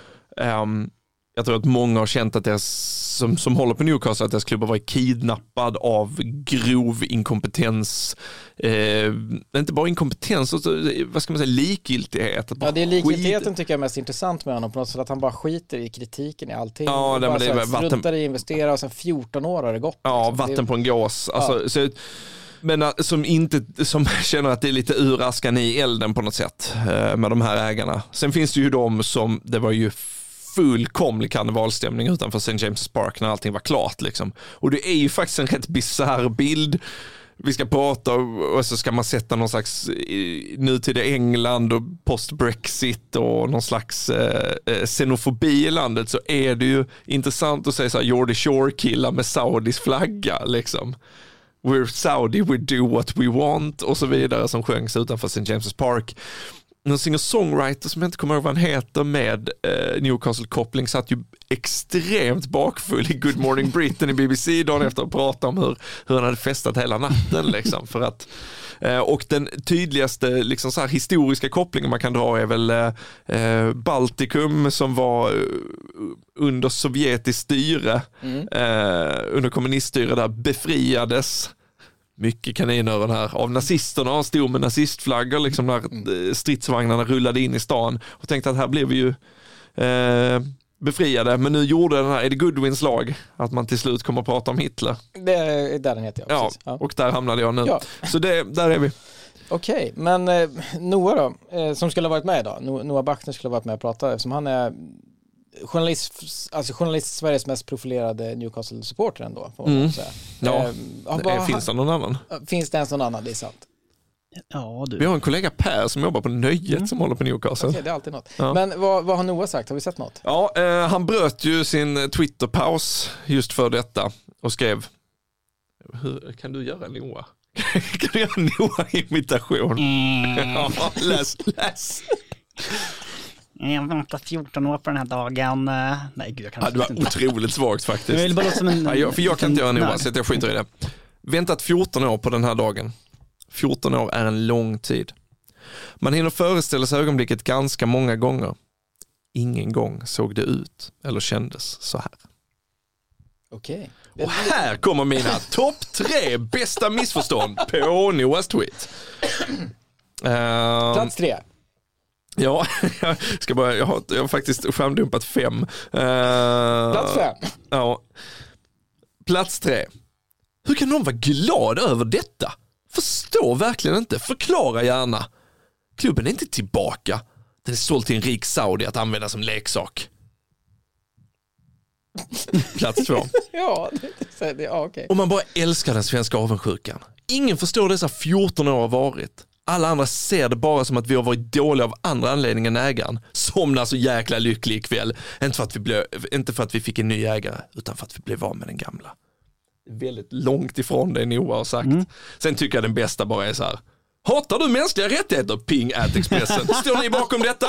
Um, jag tror att många har känt att deras, som, som håller på Newcastle, att deras klubb har varit kidnappad av grov inkompetens. Eh, inte bara inkompetens, vad ska man säga, likgiltighet. Ja, det är likgiltigheten tycker jag är mest intressant med honom på något sätt, att han bara skiter i kritiken i allting. Ja, det, bara men det är vatten... struntar i investera och sen fjorton år har det gått. Ja, liksom. vatten det... på en gås. Alltså, ja. så, men som inte, som känner att det är lite ur askan i elden på något sätt med de här ägarna. Sen finns det ju de som, det var ju fullkomlig karnevalstämning utanför Saint James' Park när allting var klart liksom. Och det är ju faktiskt en rätt bizarr bild. Vi ska prata och så ska man sätta någon slags nutida England och post-Brexit och någon slags eh, xenofobi i landet, så är det ju intressant att säga så här, Geordie Shore-killar med Saudis flagga liksom. We're Saudi, we do what we want och så vidare, som sjöngs utanför Saint James' Park. En singer-songwriter som jag inte kommer ihåg vad han heter med eh, Newcastle-koppling satt ju extremt bakfull i Good Morning Britain i B B C dagen efter att prata om hur, hur han hade festat hela natten liksom, för att eh, och den tydligaste liksom så här historiska kopplingen man kan dra är väl eh, Baltikum som var eh, under sovjetiskt styre, mm. eh, under kommuniststyre där befriades mycket kaninöron här av nazisterna och stod med nazistflaggor liksom när stridsvagnarna rullade in i stan och tänkte att här blev vi ju eh, befriade, men nu gjorde den här Eddie Goodwins lag att man till slut kommer att prata om Hitler. Det är där den heter jag. Ja, ja, och där hamnade jag nu. Ja. Så det, där är vi. Okej, men eh, Noah då, eh, som skulle ha varit med idag, no- Noah Bachner skulle ha varit med och prata eftersom han är journalist, alltså journalist Sveriges mest profilerade Newcastle-supporter ändå, får man mm. säga. Ja, eh, bara, finns det någon annan? Finns det ens någon annan, det är sant. Ja, du. Vi har en kollega Per som jobbar på Nöjet mm. som håller på Newcastle. Okej, det är alltid något. Ja. Men vad, vad har Noah sagt? Har vi sett något? Ja, eh, han bröt ju sin Twitter-paus just för detta och skrev, hur kan du göra Noah? Kan du göra en Noah-imitation? Mm. Ja, läs, läs. Jag väntar fjorton år på den här dagen. Nej, gud, jag kan ja, det var inte. Otroligt svagt faktiskt. Jag vill bara låta som en, ja, jag, för jag kan inte göra Noah, så jag skiter i det. Väntat fjorton år på den här dagen. fjorton år är en lång tid. Man hinner föreställa sig ögonblicket ganska många gånger. Ingen gång såg det ut eller kändes så här. Okej. Och här kommer mina topp tre bästa missförstånd på Noahs tweet. Uh, Plats tre. Ja, jag ska bara, jag har, jag har faktiskt skärmdumpat fem. Uh, Plats fem. Ja. Plats tre. Hur kan någon vara glad över detta? Förstår verkligen inte. Förklara gärna. Klubben är inte tillbaka. Den är såld till en rik Saudi att använda som leksak. Plats två. Ja, det, det, ja, okej. Och man bara älskar den svenska avundsjukan. Ingen förstår dessa fjorton år har varit. Alla andra ser det bara som att vi har varit dåliga av andra anledningar än ägaren. Somnar så jäkla lycklig ikväll. Inte för att vi, blev, inte för att vi fick en ny ägare, utan för att vi blev av med den gamla. Väldigt långt ifrån det Noah har sagt. Mm. Sen tycker jag den bästa bara är så här. Hatar du mänskliga rättigheter? Ping at Expressen. Står ni bakom detta?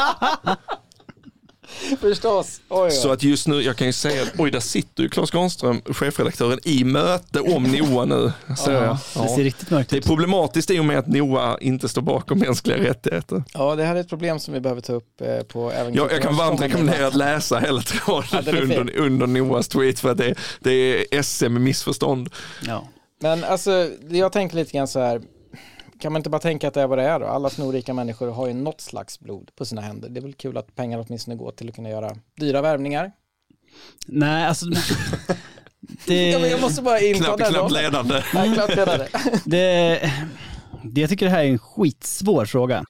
Förstås. Oj, oj. Så att just nu, jag kan ju säga att oj, där sitter ju Claes Granström, chefredaktören, i möte om Noah nu. Så ja, ja. Det ser riktigt mörkt ut. Det är problematiskt i och med att Noah inte står bakom mänskliga rättigheter. Ja, det här är ett problem som vi behöver ta upp på även. Ja, jag kan varmt rekommendera att läsa hela tråden ja, under, under Noahs tweet för att det, det är S M missförstånd. Ja. Men alltså, jag tänker lite grann så här. Kan man inte bara tänka att det är vad det är då? Alla snorrika människor har ju något slags blod på sina händer. Det är väl kul att pengar åtminstone går till att kunna göra dyra värvningar. Nej, alltså... det... ja, men jag måste bara inta knappt, den knappt ledande. Nej, knappt ledande. det... det... Jag tycker det här är en skitsvår fråga.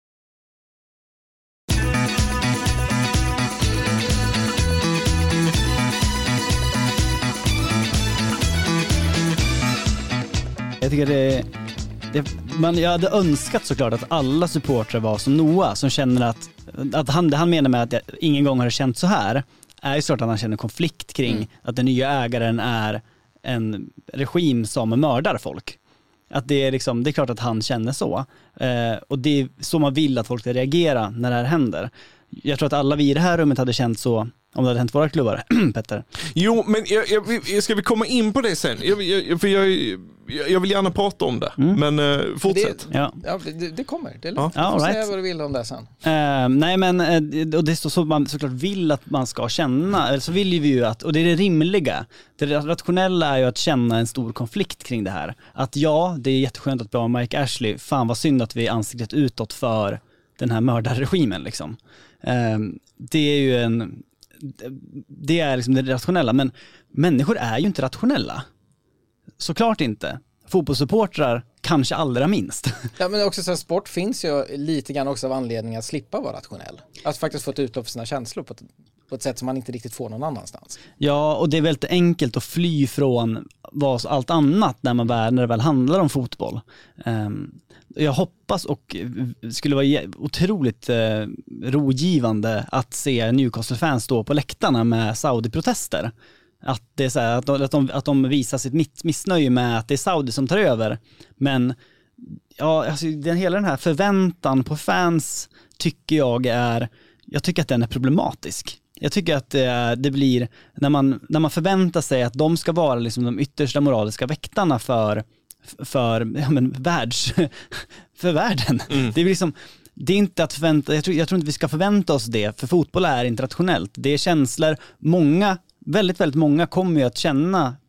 Jag tycker det, det man, jag hade önskat såklart att alla supportrar var som Noah, som känner att, att han, han menar med att jag, ingen gång har det känt så här, är ju såklart att han känner konflikt kring mm. att den nya ägaren är en regim som mördar folk. Att det är liksom, det är klart att han känner så. Eh, och det är så man vill att folk ska reagera när det här händer. Jag tror att alla vi i det här rummet hade känt så om det hade hänt våra klubbar, Petter. Jo, men jag, jag, ska vi komma in på det sen? Jag, jag, för jag, jag vill gärna prata om det, mm. men uh, fortsätt. Det, ja. Ja, det, det kommer, det är lugnt. Ja. Du får right. säga vad du vill om det sen. Uh, nej, men uh, och det är så, så man såklart vill att man ska känna, eller så vill vi ju att, och det är det rimliga. Det rationella är ju att känna en stor konflikt kring det här. Att ja, det är jätteskönt att bli av Mike Ashley. Fan vad synd att vi är ansiktet utåt för den här mördarregimen liksom. Uh, det är ju en... Det är liksom det rationella, men människor är ju inte rationella. Såklart inte. Fotbollssupportrar kanske allra minst. Ja, men också så här, sport finns ju lite grann också av anledning att slippa vara rationell. Att faktiskt få ett utlopp för sina känslor på ett, på ett sätt som man inte riktigt får någon annanstans. Ja, och det är väldigt enkelt att fly från vad, allt annat när, man väl, när det väl handlar om fotboll. Um, jag hoppas och skulle vara otroligt eh, rogivande att se Newcastle-fans stå på läktarna med Saudi-protester. Att, det är så här, att, de, att, de, att de visar sitt missnöje med att det är Saudi som tar över. Men ja, alltså, den, hela den här förväntan på fans tycker jag är, jag tycker att den är problematisk. Jag tycker att det, det blir, när man, när man förväntar sig att de ska vara liksom de yttersta moraliska väktarna för för ja, men världs för världen. Mm. Det är liksom, det är inte att förvänta, jag tror, jag tror inte vi ska förvänta oss det, för fotboll är internationellt. Det är känslor, många, väldigt väldigt många kommer ju att känna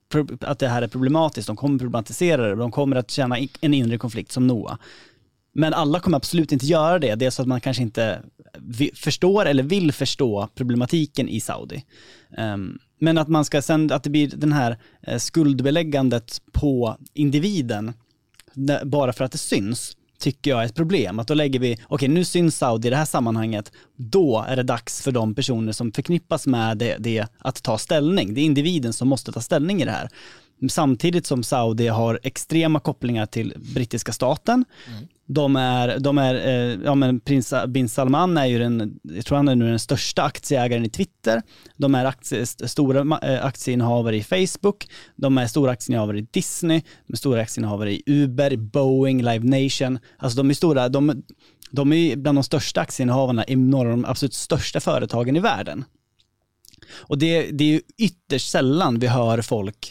att det här är problematiskt, de kommer problematisera det, de kommer att känna en inre konflikt som Noah. Men alla kommer absolut inte göra det. Det är så att man kanske inte förstår eller vill förstå problematiken i Saudi. Um, men att man ska sen, att det blir den här eh, skuldbeläggandet på individen bara för att det syns, tycker jag är ett problem. Att då lägger vi, okej okay, nu syns Saudi i det här sammanhanget, då är det dags för de personer som förknippas med det, det att ta ställning. Det är individen som måste ta ställning i det här. Samtidigt som Saudi har extrema kopplingar till brittiska staten. Mm. De är, de är eh, ja men prins bin Salman är ju den, jag tror han är nu den största aktieägaren i Twitter. De är aktie, stora aktieinnehavare i Facebook. De är stora aktieinnehavare i Disney. De är stora aktieinnehavare i Uber, Boeing, Live Nation. Alltså de är stora, de, de är bland de största aktieinnehavarna i några av de absolut största företagen i världen. Och det, det är ju ytterst sällan vi hör folk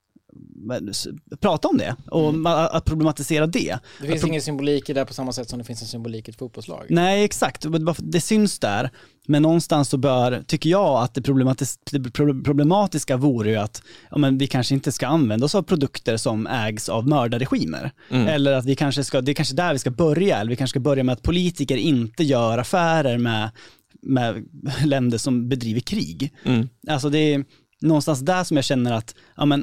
prata om det och mm. att problematisera det. Det finns pro- ingen symbolik i det på samma sätt som det finns en symbolik i ett fotbollslag. Nej, exakt. Det syns där. Men någonstans så bör, tycker jag, att det, problematis- det problematiska vore ju att ja, men vi kanske inte ska använda oss av produkter som ägs av mördarregimer. Mm. Eller att vi kanske ska, det är kanske där vi ska börja. Eller vi kanske ska börja med att politiker inte gör affärer med, med länder som bedriver krig. Mm. Alltså det är någonstans där som jag känner att ja, men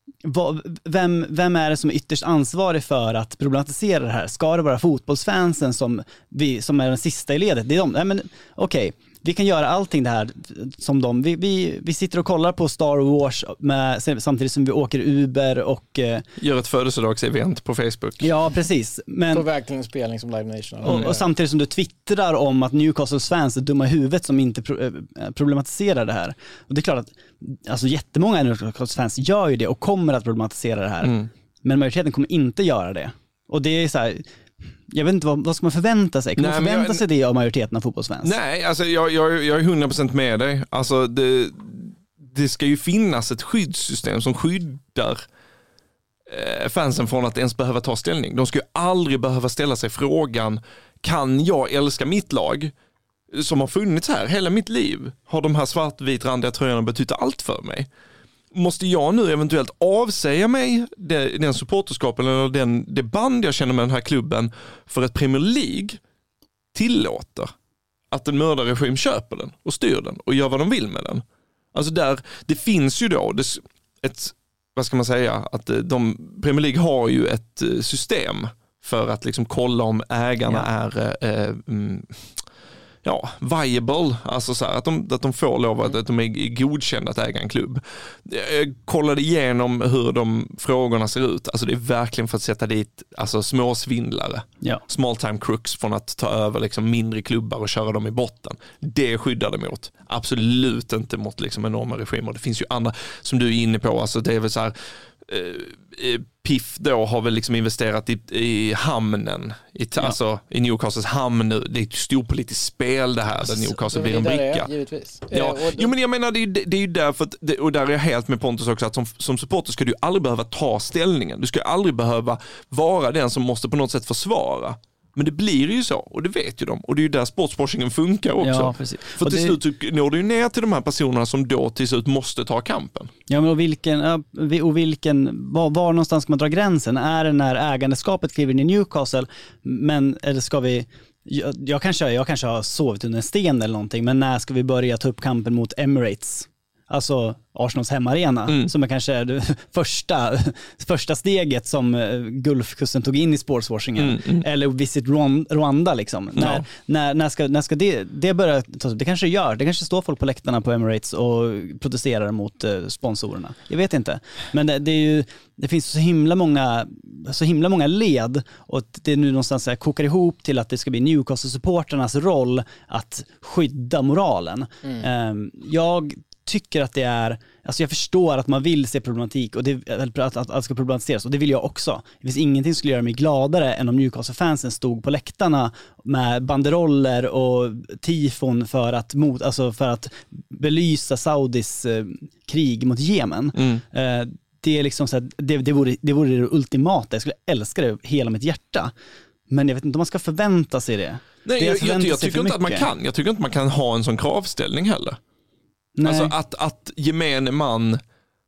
Vem, vem är det som är ytterst ansvarig för att problematisera det här? Ska det vara fotbollsfansen som, vi, som är den sista i ledet? Det är de. Nej, men okej, okay. Vi kan göra allting det här som de. Vi, vi, vi sitter och kollar på Star Wars med, samtidigt som vi åker Uber och eh, gör ett födelsedagsevent på Facebook. Ja, precis. Men, på väg till en spelning som Live Nation. Och, och samtidigt som du twittrar om att Newcastles fans är dumma i huvudet som inte pro, eh, problematiserar det här. Och det är klart att alltså, jättemånga Newcastles fans gör ju det och kommer att problematisera det här. Mm. Men majoriteten kommer inte göra det. Och det är så här, jag vet inte, vad, vad ska man förvänta sig? Kan Nej, man förvänta jag, sig det av majoriteten av fotbollsfans? Nej, alltså jag, jag, jag är hundra procent med dig. Alltså det, det ska ju finnas ett skyddssystem som skyddar eh, fansen från att ens behöva ta ställning. De ska ju aldrig behöva ställa sig frågan, kan jag älska mitt lag som har funnits här hela mitt liv? Har de här svartvitrandiga tröjorna betytt allt för mig? Måste jag nu eventuellt avsäga mig den supporterskapen eller den, det band jag känner med den här klubben för att Premier League tillåter att en mördarregim köper den och styr den och gör vad de vill med den? Alltså där, det finns ju då det, ett, vad ska man säga, att de, Premier League har ju ett system för att liksom kolla om ägarna ja. är eh, mm, ja, viable, alltså så här, att, de, att de får lov att, att de är godkända att äga en klubb. Jag kollade igenom hur de frågorna ser ut. Alltså det är verkligen för att sätta dit alltså små svindlare. Ja. Small time crooks från att ta över liksom mindre klubbar och köra dem i botten. Det skyddar det mot. Absolut inte mot liksom enorma regimer. Det finns ju andra som du är inne på. Alltså det är väl så här eh, P I F då har väl liksom investerat i, i hamnen i, ja. alltså, i Newcastles hamn nu. Det är ett storpolitiskt spel det här alltså, där Newcastle blir en bricka. Det, givetvis. Ja. Eh, jo men jag menar det är, det är ju därför att, det, och där är jag helt med Pontus också, att som, som supporter ska du aldrig behöva ta ställningen. Du ska aldrig behöva vara den som måste på något sätt försvara. Men det blir ju så, och det vet ju de. Och det är ju där sportsforskningen funkar också. Ja, precis. För och till det... slut når du ju ner till de här personerna som då till slut måste ta kampen. Ja, men och vilken, och vilken var, var någonstans ska man dra gränsen? Är det när ägandeskapet kliver in i Newcastle, men eller ska vi... Jag, jag, kanske, jag kanske har sovit under en sten eller någonting, men när ska vi börja ta upp kampen mot Emirates? Alltså Arsenals hemmaarena, mm. som är kanske det första, första steget som Gulfkusten tog in i sportswashingen. Mm, mm. Eller Visit Rwanda liksom. Ja. När, när, när ska, när ska det, det börja tas upp? Det kanske gör. Det kanske står folk på läktarna på Emirates och protesterar mot uh, sponsorerna. Jag vet inte. Men det, det är ju, det finns så himla många så himla många led, och det är nu någonstans här, kokar ihop till att det ska bli Newcastle-supporternas roll att skydda moralen. Mm. Um, jag tycker att det är, alltså jag förstår att man vill se problematik och det, att, att allt ska problematiseras, och det vill jag också. Det finns ingenting som skulle göra mig gladare än om Newcastle-fansen stod på läktarna med banderoller och tifon för att, mot, alltså för att belysa Saudis eh, krig mot Jemen. Mm. Eh, det är liksom så här, det, det, vore, det vore det ultimata. Jag skulle älska det hela mitt hjärta. Men jag vet inte om man ska förvänta sig det. Nej, det jag, jag, jag, jag tycker inte att man kan. Jag tycker inte att man kan ha en sån kravställning heller. Nej. Alltså att, att gemene man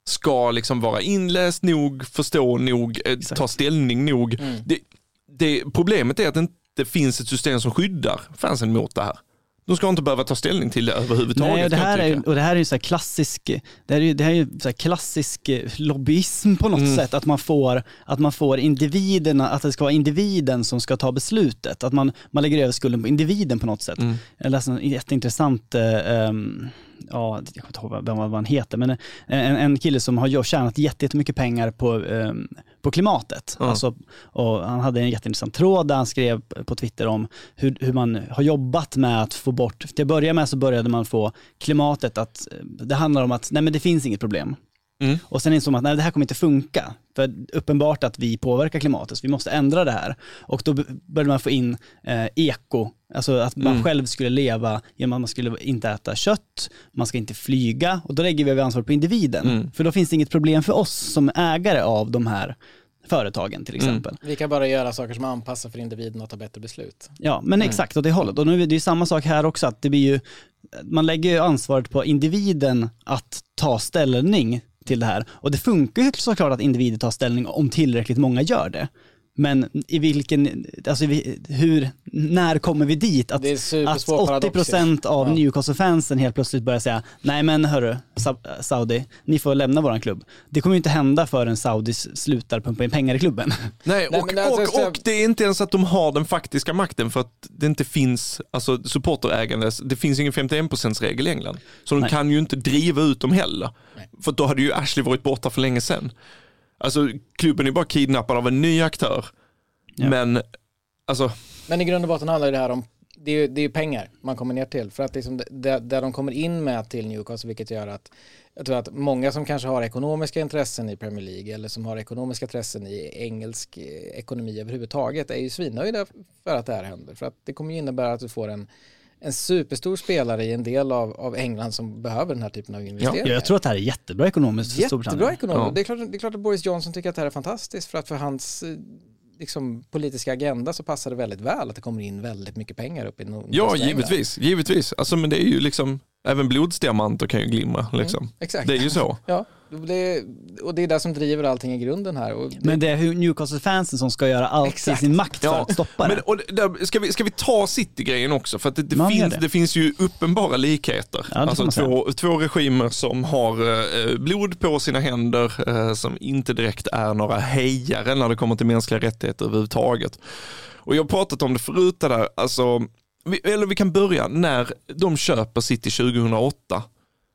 ska liksom vara inläst nog, förstå nog, eh, ta ställning nog. Mm. Det, det, problemet är att det inte finns ett system som skyddar fansen mot det här. De ska inte behöva ta ställning till det överhuvudtaget. Nej, och det här är, och det här är ju så här klassisk, det här är ju, det här är ju så här klassisk lobbyism på något mm. sätt, att man får att man får individerna, att det ska vara individen som ska ta beslutet, att man man lägger över skulden på individen på något sätt. Mm. Jag läste en jätteintressant um, ja, jag vet inte vem vad han heter, men en, en kille som har tjänat jättemycket pengar på, um, på klimatet. Mm. Alltså, och han hade en jätteintressant tråd där han skrev på Twitter om hur, hur man har jobbat med att få bort, till att börja med så började man få klimatet att, det handlar om att nej men det finns inget problem. Mm. Och sen insåg man att nej, det här kommer inte funka. För uppenbart att vi påverkar klimatet, så vi måste ändra det här. Och då började man få in eh, eko, alltså att man mm. själv skulle leva genom att man skulle inte äta kött, man ska inte flyga, och då lägger vi ansvar på individen. Mm. För då finns det inget problem för oss som ägare av de här företagen till exempel. Mm. Vi kan bara göra saker som anpassar för individen och ta bättre beslut. Ja, men mm. exakt åt det hållet. Och nu är det ju samma sak här också, att det blir ju, man lägger ju ansvaret på individen att ta ställning till det här. Och det funkar ju såklart att individer tar ställning om tillräckligt många gör det. Men i vilken, alltså hur, när kommer vi dit att, att åttio procent av ja. Newcastle-fansen helt plötsligt börjar säga nej men hörru, Saudi, ni får lämna våran klubb. Det kommer ju inte hända förrän Saudis slutar pumpa in pengar i klubben. Nej, och, nej, och, och, och det är inte ens att de har den faktiska makten, för att det inte finns, alltså supporterägandes, det finns ingen femtioen procent-regel i England. Så de nej. kan ju inte driva ut dem heller. Nej. För då hade ju Ashley varit borta för länge sedan. Alltså klubben är bara kidnappad av en ny aktör. Ja. Men alltså... Men i grund och botten handlar det här om, det är ju, det är ju pengar man kommer ner till. För att liksom det, där de kommer in med till Newcastle, vilket gör att jag tror att många som kanske har ekonomiska intressen i Premier League eller som har ekonomiska intressen i engelsk ekonomi överhuvudtaget är ju svinnöjda för att det här händer. För att det kommer ju innebära att du får en en superstor spelare i en del av, av England som behöver den här typen av investeringar. Ja, jag tror att det här är jättebra ekonomiskt. Jättebra ekonomiskt. Ja. Det, är klart, det är klart att Boris Johnson tycker att det här är fantastiskt, för att för hans liksom, politiska agenda så passar det väldigt väl att det kommer in väldigt mycket pengar upp i Nord- Ja, givetvis. givetvis. Alltså, men det är ju liksom, även blodsdiamanter kan ju glimma. Liksom. Mm, exakt. Det är ju så. Ja, det, och det är det som driver allting i grunden här. Och det... Men det är hur Newcastle-fansen som ska göra allt Exakt. i sin makt för ja. att stoppa det. Men, och där, ska, vi, ska vi ta City-grejen också? För att det, det, finns, det. det finns ju uppenbara likheter. Ja, alltså två, två regimer som har eh, blod på sina händer, eh, som inte direkt är några hejare när det kommer till mänskliga rättigheter överhuvudtaget. Och jag har pratat om det förut där, alltså, vi, eller vi kan börja när de köper City tjugohundraåtta.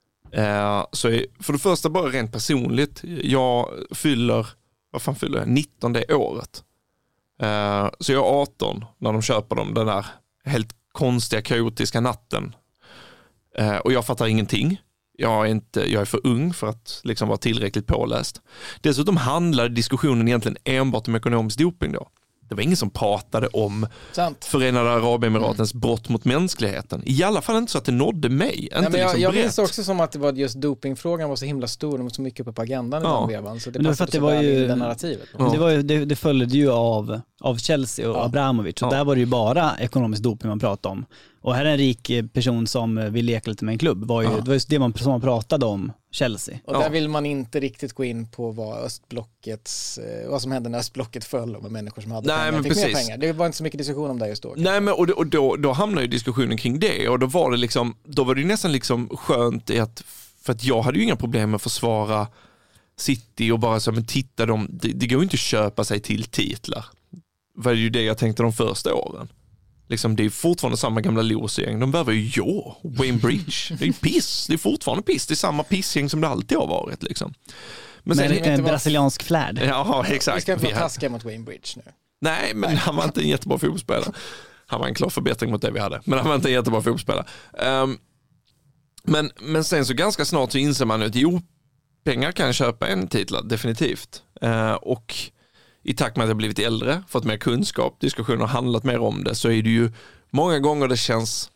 Eh, så är, för det första bara rent personligt, jag fyller, vad fan fyller jag? nitton det året. Eh, så jag är arton när de köper dem den där helt konstiga, kaotiska natten. Eh, och jag fattar ingenting. Jag är, inte, jag är för ung för att liksom vara tillräckligt påläst. Dessutom handlar diskussionen egentligen enbart om ekonomisk doping då. Det var ingen som pratade om Sant. Förenade Arabemiratens mm. brott mot mänskligheten. I alla fall inte så att det nådde mig. Nej, inte jag liksom jag minns också som att det var just dopingfrågan var så himla stor och så mycket uppe på agendan ja. i den vevan. Så det passade passade det var ju, det narrativet. Ja. Det, var ju, det, det följde ju av, av Chelsea och ja. Abramovic. Så ja. där var det ju bara ekonomisk doping man pratade om. Och här är en rik person som vill leka lite med en klubb. Var ju, ja. Det var just det man, som man pratade om Chelsea. Och där ja. vill man inte riktigt gå in på vad östblockets, vad som hände när östblocket föll med människor som hade Nej, pengar. Men fick precis. mer pengar. Det var inte så mycket diskussion om det just då. Nej, men och, då, och då, då hamnade ju diskussionen kring det. Och då var det liksom, då var det ju nästan liksom skönt i att, för att jag hade ju inga problem med att försvara City och bara så, men titta dem, det, det går ju inte att köpa sig till titlar. Det var ju det jag tänkte de första åren. Liksom, det är fortfarande samma gamla losgäng. De behöver ju, ja, Wayne Bridge. Det är piss. Det är fortfarande piss. Det är samma pissgäng som det alltid har varit. Liksom. Men, men sen, en brasiliansk flärd. Ja, exakt. Vi ska inte få taska mot Wayne Bridge nu. Nej, men han var inte en jättebra fotbollsspelare. Han var en klar förbättring mot det vi hade. Men han var inte en jättebra fotbollsspelare. Um, men, men sen så ganska snart så inser man att jo, pengar kan köpa en titel, definitivt. Uh, och i takt med att jag blivit äldre, fått mer kunskap, diskussioner har handlat mer om det, så är det ju många gånger det känns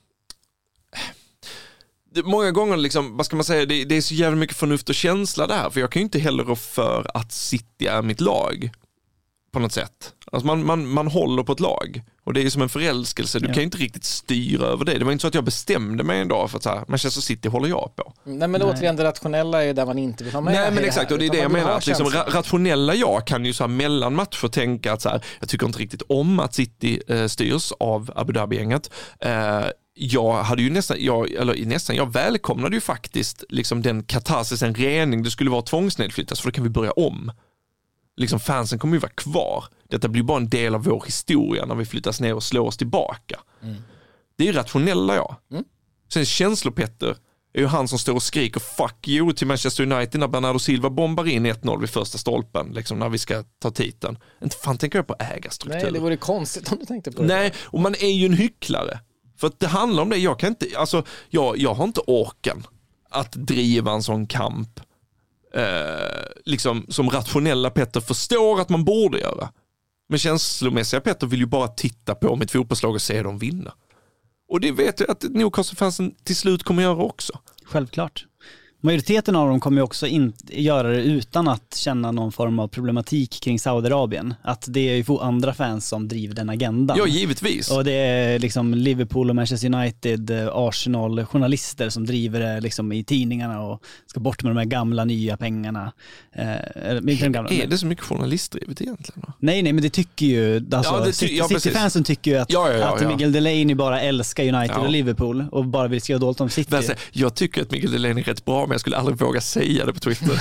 det, många gånger liksom, vad ska man säga, det, det är så jävla mycket förnuft och känsla där, för jag kan ju inte heller rå för att City är mitt lag på något sätt. Alltså man, man, man håller på ett lag. Och det är ju som en förälskelse. Du ja. kan ju inte riktigt styra över det. Det var inte så att jag bestämde mig en dag för att så här, Manchester City håller jag på. Nej, men återigen, det rationella är ju där man inte vill ha med. Nej, men exakt. Här, och det är det jag menar. Att liksom, ra- rationella jag kan ju så här mellan matcher tänka att så här, jag tycker inte riktigt om att City eh, styrs av Abu Dhabi-gänget. Eh, jag hade ju nästan, jag, eller nästan, jag välkomnade ju faktiskt liksom den katarsis, en rening. Det skulle vara tvångsnedflyttas för då kan vi börja om. Liksom fansen kommer ju vara kvar. Detta blir bara en del av vår historia när vi flyttas ner och slår oss tillbaka. Mm. Det är ju rationella jag. Mm. Sen känslopetter är ju han som står och skriker fuck you till Manchester United när Bernardo Silva bombar in ett noll vid första stolpen liksom när vi ska ta titeln. Inte fan tänker jag på ägarstruktur. Nej, det vore konstigt om du tänkte på det. Nej, och man är ju en hycklare. För att det handlar om det. Jag kan inte, alltså jag, jag har inte orken att driva en sån kamp. Eh, liksom som rationella Petter förstår att man borde göra. Men känslomässiga Petter vill ju bara titta på mitt fotbollslag och se dem vinna. Och det vet jag att Newcastle-fansen till slut kommer göra också. Självklart. Majoriteten av dem kommer ju också in, göra det utan att känna någon form av problematik kring Saudiarabien. Att det är ju andra fans som driver den agendan. Ja, givetvis. Och det är liksom Liverpool och Manchester United, Arsenal, journalister som driver det liksom i tidningarna och ska bort med de här gamla nya pengarna. Eh, gamla, är det så mycket journalistdrivet egentligen då? Nej, nej, men det tycker ju alltså, ja, ty- ja, City-fansen tycker ju att, ja, ja, ja, att ja. Miguel Delaney bara älskar United ja. och Liverpool och bara vill skriva dåligt om City. Alltså, jag tycker att Miguel Delaney är rätt bra, men jag skulle aldrig våga säga det på Twitter.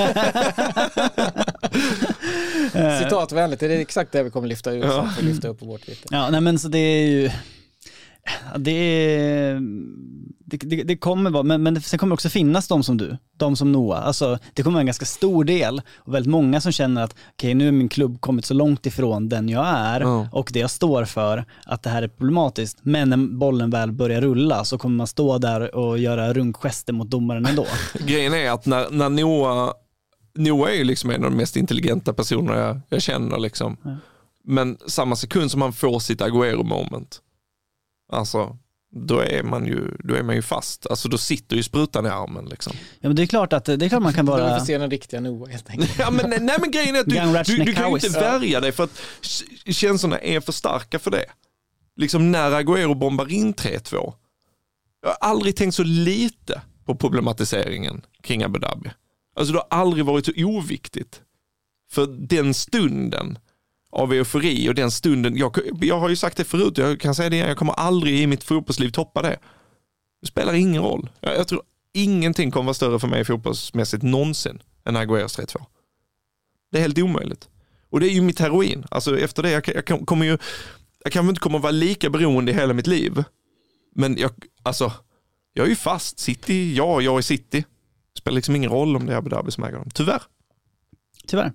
Citatvänligt, det är exakt det vi kommer lyfta ut ja. för lyfta upp på vårt Twitter. Ja, nej men så det är ju det är det, det, det kommer vara, men, men det, sen kommer det också finnas de som du, de som Noah. Alltså det kommer vara en ganska stor del och väldigt många som känner att okej, okay, nu är min klubb kommit så långt ifrån den jag är mm. och det jag står för, att det här är problematiskt. Men när bollen väl börjar rulla så kommer man stå där och göra runkgester mot domaren ändå. Grejen är att när, när Noah Noah är ju liksom en av de mest intelligenta personerna jag, jag känner liksom. Ja. Men samma sekund som man får sitt Agüero-moment, alltså då är man ju då är man ju fast. Alltså då sitter ju sprutan i armen liksom. Ja, men det är klart att det är klart man kan vara. Vi får se den riktiga Noah helt enkelt. Ja, men nej, men grejen är att du, du, du kan ju inte värja dig för att känslorna är för starka för det. Liksom när Agüero bombar in tre två. Jag har aldrig tänkt så lite på problematiseringen kring Abu Dhabi. Alltså det har aldrig varit så oviktigt. För den stunden av eufori och den stunden, jag, jag har ju sagt det förut, jag kan säga det, jag kommer aldrig i mitt fotbollsliv toppa det. Det spelar ingen roll. Jag, jag tror ingenting kommer vara större för mig fotbollsmässigt någonsin än Agüeros tre två. Det är helt omöjligt. Och det är ju mitt heroin. Alltså efter det, jag, jag kommer ju, jag kan inte komma att vara lika beroende i hela mitt liv. Men jag, alltså, jag är ju fast. City, ja, jag är City. Det spelar liksom ingen roll om det är Abu Dhabi som äger dem. Tyvärr. Tyvärr.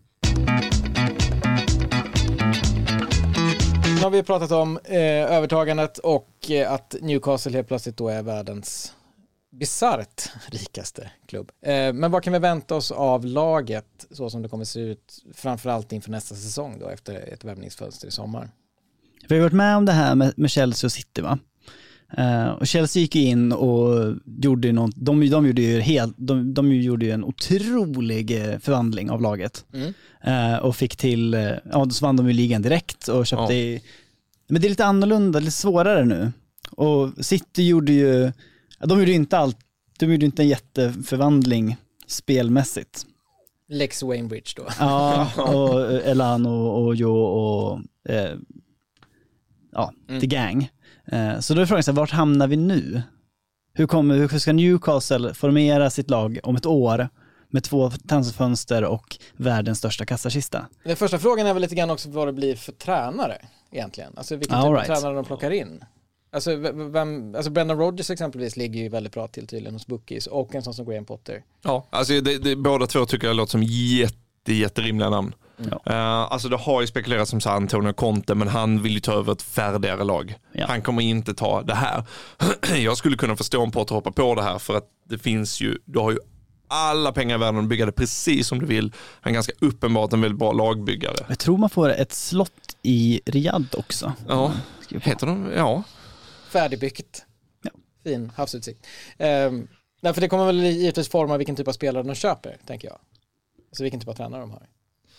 Nu har vi pratat om eh, övertagandet och eh, att Newcastle helt plötsligt då är världens bisarrt rikaste klubb. Eh, men vad kan vi vänta oss av laget så som det kommer se ut framförallt inför nästa säsong då efter ett värvningsfönster i sommar? Vi har varit med om det här med, med Chelsea och City, va? Uh, och Chelsea gick in och gjorde något, de, de gjorde ju helt, de, de gjorde ju en otrolig förvandling av laget. Mm. Uh, och fick till, uh, ja, så vann de ju ligan direkt och köpte ja. i, men det är lite annorlunda, lite svårare nu. Och City gjorde ju, de gjorde inte allt, de gjorde inte en jätteförvandling spelmässigt. Lex Wainbridge då. Ja, och Elan och, och Jo och eh, ja, mm. The Gang. Så då är frågan så här, vart hamnar vi nu? Hur, kommer, hur ska Newcastle formera sitt lag om ett år med två transferfönster och världens största kassakista? Den första frågan är väl lite grann också vad det blir för tränare egentligen. Alltså vilken typ right. av tränare de plockar in. Alltså, vem, alltså Brendan Rodgers exempelvis ligger ju väldigt bra till tydligen hos bookies och en sån som Graham Potter. Ja, alltså det, det, båda två tycker jag låter som jätte, jätterimliga namn. Mm. Uh, alltså det har ju spekulerats som så Antonio Conte, men han vill ju ta över ett färdigare lag. Ja. Han kommer inte ta det här. Jag skulle kunna förstå om Potter hoppar på det här för att det finns ju, du har ju alla pengar i världen att bygga det precis som du vill. Han är ganska uppenbart en väldigt bra lagbyggare. Jag tror man får ett slott i Riyadh också. Ja, heter de? Ja. Färdigbyggt. Ja. Fin havsutsikt. Um, därför det kommer väl givetvis forma vilken typ av spelare de köper, tänker jag. Alltså vilken typ av tränare de har.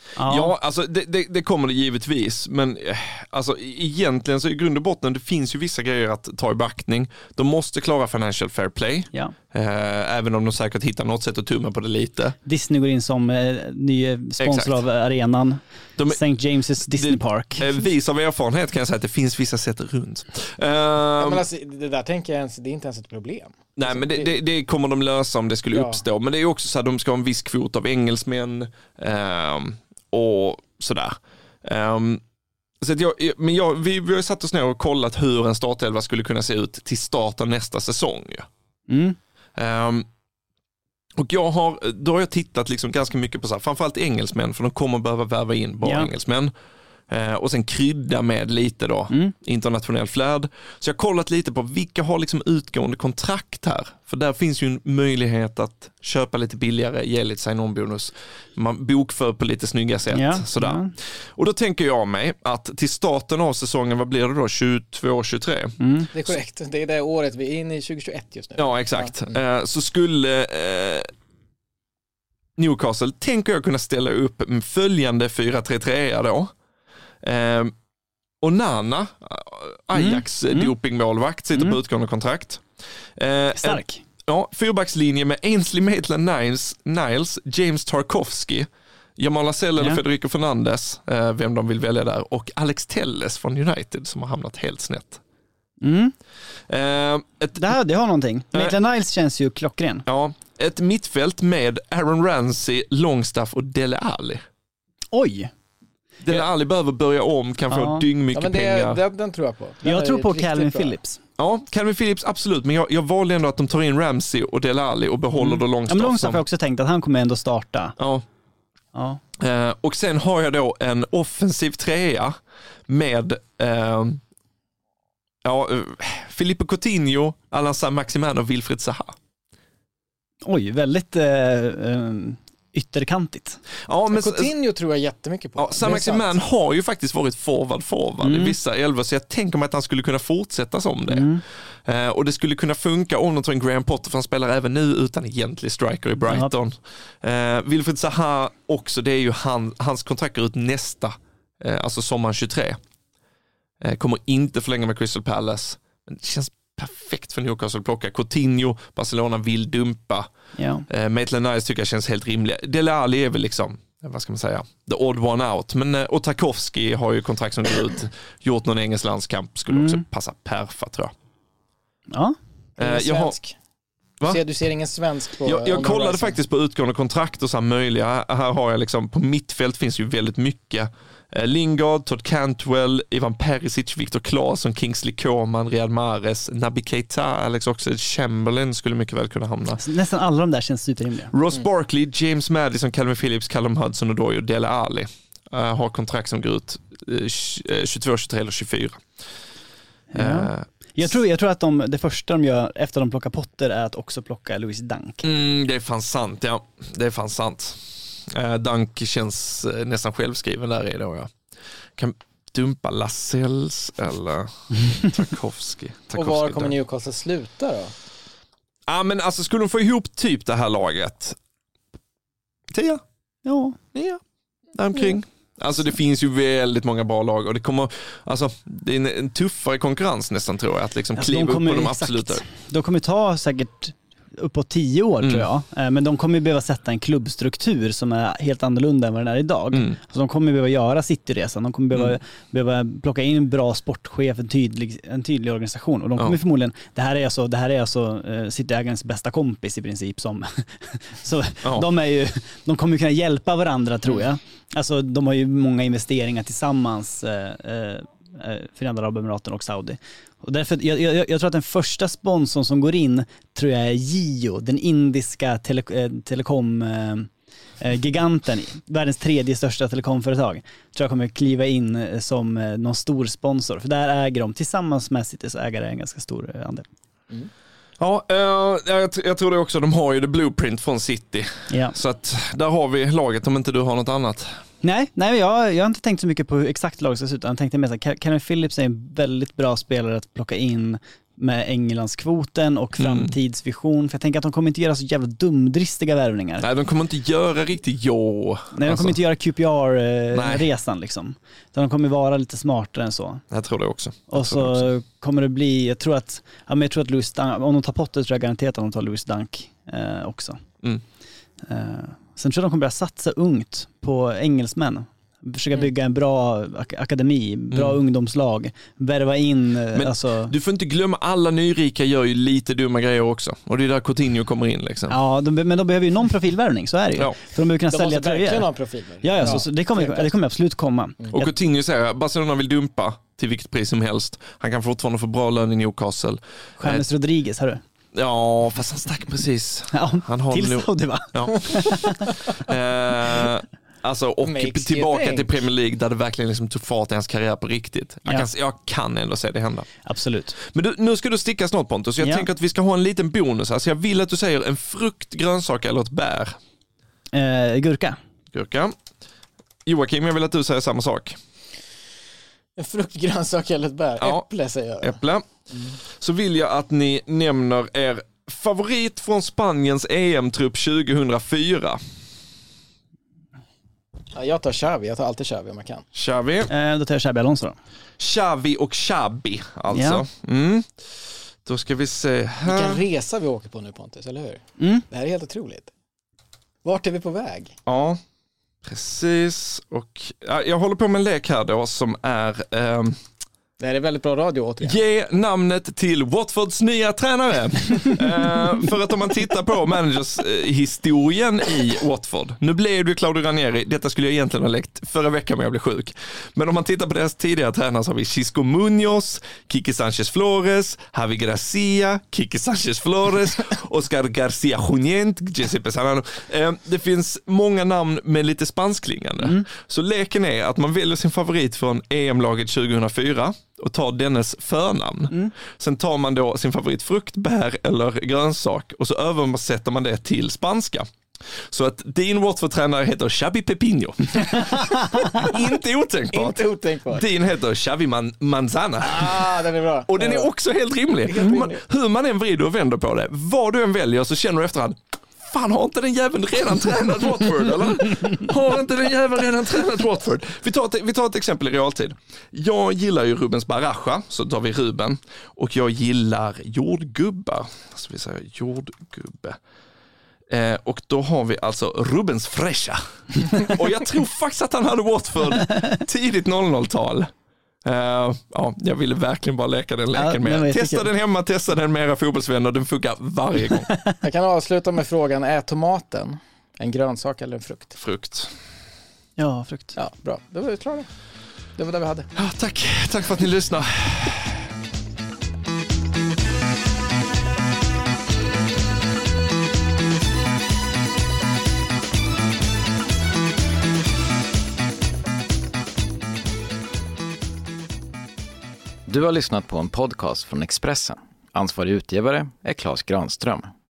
Ja, ja alltså det, det, det kommer det givetvis, men alltså egentligen så i grund och botten det finns ju vissa grejer att ta i beaktning. De måste klara financial fair play, ja. eh, även om de säkert hittar något sätt att tumma på det lite. Disney går in som eh, ny sponsor Exakt. av arenan, de, Saint James's Disney det, Park. Eh, vis av erfarenhet kan jag säga att det finns vissa sätt runt. Eh, ja, men alltså, det där tänker jag ens, det är inte ens ett problem. Nej, alltså, men det, det, det kommer de lösa om det skulle ja. uppstå. Men det är också så att de ska ha en viss kvot av engelsmän eh, och sådär. Um, så att jag, men jag, vi, vi har satt oss ner och kollat hur en startelva skulle kunna se ut till start av nästa säsong. Mm. Um, och jag har, då har jag tittat liksom ganska mycket på så här, framförallt engelsmän, för de kommer behöva värva in bara ja. engelsmän. Uh, och sen krydda med lite då mm. internationell flärd. Så jag har kollat lite på vilka har liksom utgående kontrakt här. För där finns ju en möjlighet att köpa lite billigare, ge lite sign-on-bonus. Man bokför på lite snygga sätt. Ja. Sådär. Ja. Och då tänker jag mig att till starten av säsongen, vad blir det då? tjugotvå tjugotre? Mm. Det är korrekt. Det är det året vi är inne i, tjugohundratjugoett just nu. Ja, exakt. Ja. Mm. Uh, så skulle uh, Newcastle, tänker jag kunna ställa upp med följande fyra tre tre då. Uh, och Nana, Ajax mm. mm. dopingmålvakt, sitter mm. på utgående kontrakt. Uh, Stark. En, ja, fyrbackslinje med Ainsley Maitland-Niles, Niles, James Tarkowski, Jamal Lascelles eller ja. Federico Fernandes, uh, vem de vill välja där, och Alex Telles från United som har hamnat helt snett. Mm. Uh, ett, det, här, det har någonting. Uh, Maitland-Niles känns ju klockren. Ja, ett mittfält med Aaron Ramsey, Longstaff och Dele Alli. Oj! Dele Alli behöver börja om, kan få ja. dyng mycket ja, men det, pengar. Den, den tror jag på. Den jag tror på Calvin bra. Phillips. Ja, Calvin Phillips absolut, men jag, jag valde ändå att de tar in Ramsey och Dele Alli och behåller mm. då Longstaff. Ja, men Longstaff som... har jag också tänkt att han kommer ändå starta. Ja. ja. Uh, och sen har jag då en offensiv trea med uh, ja, uh, Filippo Coutinho, Alan Saint-Maximin och Wilfried Zaha. Oj, väldigt... Uh, uh... ytterkantigt. Ja, men Coutinho tror jag jättemycket på. Ja, Saint-Maximin har ju faktiskt varit forward forward mm. i vissa elvor, så jag tänker mig att han skulle kunna fortsätta som det. Mm. Uh, och det skulle kunna funka om de tar in Graham Potter, för han spelar även nu utan egentlig striker i Brighton. Ja. Uh, Wilfried Zaha också, det är ju han, hans kontrakt ut nästa, uh, alltså sommaren tjugotre. Uh, kommer inte förlänga med Crystal Palace. Men det känns perfekt för Newcastle att plocka. Coutinho, Barcelona vill dumpa. Ja. Uh, Maitland-Niles tycker jag känns helt rimlig. Dele Alli är väl liksom, vad ska man säga, the odd one out. Men, uh, och Tarkowski har ju kontrakt som går ut, gjort någon engelsk landskamp, skulle mm. också passa perfa, tror jag. Ja. Uh, jag har... Du ser, du ser ingen svensk på... Jag, jag kollade faktiskt på utgående kontrakt och så här möjliga. Här har jag liksom, på mittfält finns ju väldigt mycket. Eh, Lingard, Todd Cantwell, Ivan Perisic, Victor Claesson, Kingsley Coman, Riyad Mahrez, Naby Keita, Alex Oxlade-Chamberlain skulle mycket väl kunna hamna. Nästan alla de där känns superrimliga. Ross mm. Barkley, James Madison, Calvin Phillips, Callum Hudson och då Dele Alli uh, har kontrakt som går ut uh, tjugotvå, tjugotre eller tjugofyra. Ja. Uh, Jag tror, jag tror att de, det första de gör efter de plockar Potter är att också plocka Louis Dunk. Mm, det är fan sant, ja. Det är fan sant. Uh, Dunk känns uh, nästan självskriven där i då, ja. Kan dumpa Lascelles eller Tarkowski. Och var kommer Newcastle sluta då? Ja, men alltså skulle de få ihop typ det här laget? Tia? Ja. Ja, däromkring. Ja. Alltså det finns ju väldigt många bra lag och det kommer, alltså det är en, en tuffare konkurrens nästan, tror jag, att liksom alltså, kliva upp på de absoluta. De kommer ta säkert uppåt tio år mm. tror jag, men de kommer behöva sätta en klubbstruktur som är helt annorlunda än vad den är idag. Mm. Alltså, de kommer behöva göra Cityresan, de kommer behöva, mm. behöva plocka in en bra sportchef, en tydlig, en tydlig organisation, och de kommer ja. förmodligen, det här är alltså, det här är alltså uh, Cityägarens bästa kompis i princip, som så ja. de är ju, de kommer kunna hjälpa varandra, tror jag. Alltså de har ju många investeringar tillsammans, uh, uh, Förenade Arabemiraten och Saudi. Och därför, jag, jag, jag tror att den första sponsorn som går in tror jag är Jio, den indiska tele, eh, telekom eh, giganten, världens tredje största telekomföretag. Tror jag kommer kliva in eh, som eh, någon stor sponsor, för där äger de tillsammans med Citys ägare en ganska stor eh, andel. Mm. Ja, eh, jag, jag tror det också. De har ju det blueprint från City. Ja. Så att där har vi laget, om inte du har något annat. Nej, nej jag, jag har inte tänkt så mycket på hur exakt laget ska se ut. Jag tänkte med att Calvin Phillips är en väldigt bra spelare att plocka in med Englandskvoten och framtidsvision. För jag tänker att de kommer inte göra så jävla dumdristiga värvningar. Nej, de kommer inte göra riktigt jo. Nej, de alltså. kommer inte göra Q P R-resan liksom. De kommer vara lite smartare än så. Jag tror det också. Jag och så också. Kommer det bli, jag tror att, ja, men jag tror att Lewis Dunk, om de tar Potter tror jag garanterat att de tar Lewis Dunk eh, också. Mm. Eh, sen tror jag de kommer börja satsa ungt på engelsmän. Försöka mm. bygga en bra ak- akademi, bra mm. ungdomslag, värva in. Men alltså... du får inte glömma, alla nyrika gör ju lite dumma grejer också. Och det är där Coutinho kommer in liksom. Ja, de, men de behöver ju någon profilvärvning, så är det ju. Ja. För de behöver kunna de sälja tröjor. De måste verkligen ha Ja, ja, så, så det, kommer, det kommer absolut komma. Mm. Och Coutinho säger att Barcelona vill dumpa till vilket pris som helst. Han kan fortfarande få bra lön i Newcastle. James eh, Rodriguez, har du? Ja, fast han stack precis. Ja, han har till Saudi va? Ja. eh, Alltså, och Makes tillbaka till Premier League där det verkligen liksom tog fart i hans karriär på riktigt. Jag, ja. kan, jag kan ändå se det hända. Absolut. Men du, nu ska du sticka snart, Pontus. Jag ja. tänker att vi ska ha en liten bonus. Alltså jag vill att du säger en frukt, grönsak eller ett bär. Eh, gurka. Gurka. Joakim, jag vill att du säger samma sak. En frukt, grönsak eller ett bär. Ja. Äpple säger jag. Äpple. Mm. Så vill jag att ni nämner er favorit från Spaniens E M-trupp tjugohundrafyra. Ja, jag tar Xavi, jag tar alltid Xavi om jag kan. Xavi. Eh, då tar jag Xabi Alonso då. Xavi och Xabi, alltså. Ja. Mm. Då ska vi se här. Vilken resa vi åker på nu, Pontus, eller hur? Mm. Det här är helt otroligt. Vart är vi på väg? Ja, precis. Och ja, jag håller på med en lek här då som är... Ehm... Det här är väldigt bra radio återigen. Ge namnet till Watfords nya tränare. uh, för att om man tittar på managers uh, historien i Watford. Nu blev det Claudio Ranieri. Detta skulle jag egentligen ha läckt förra veckan, men jag blev sjuk. Men om man tittar på deras tidigare tränare så har vi Xisco Munoz, Kike Sanchez Flores, Javi Gracia, Kike Sanchez Flores, Oscar Garcia Junient, Giuseppe Sanano. Uh, det finns många namn med lite spanskklingande. Mm. Så leken är att man väljer sin favorit från E M-laget tjugohundrafyra och tar dennes förnamn. Mm. Sen tar man då sin favorit frukt, bär eller grönsak och så översätter man det till spanska. Så att din Watford-tränare heter Xabi Pepinho. Inte otänkbart. Inte otänkbart. Din heter Xavi Man- Manzana. Ah, den är bra. Och den är också helt rimlig. Helt rimlig. Man, hur man än vrider och vänder på det, vad du än väljer så känner du efterhand, fan, har inte den jäveln redan tränat Watford, eller? Har inte den jäveln redan tränat Watford? Vi tar, ett, vi tar ett exempel i realtid. Jag gillar ju Rubens Baraja, så tar vi Ruben. Och jag gillar jordgubbar. Så vi säger jordgubbe. Eh, och då har vi alltså Rubens Fresha. Och jag tror faktiskt att han hade Watford tidigt noll noll-tal. Uh, ja, jag ville verkligen bara leka den leken ja, med. Testa den hemma, testa den med era fotbollsvänner. Den funkar varje gång. Jag kan avsluta med frågan, är tomaten en grönsak eller en frukt? Frukt. Ja, frukt. Ja, bra. Då var vi klara. Det var det vi hade. Ja, tack. Tack för att ni lyssnar. Du har lyssnat på en podcast från Expressen. Ansvarig utgivare är Claes Granström.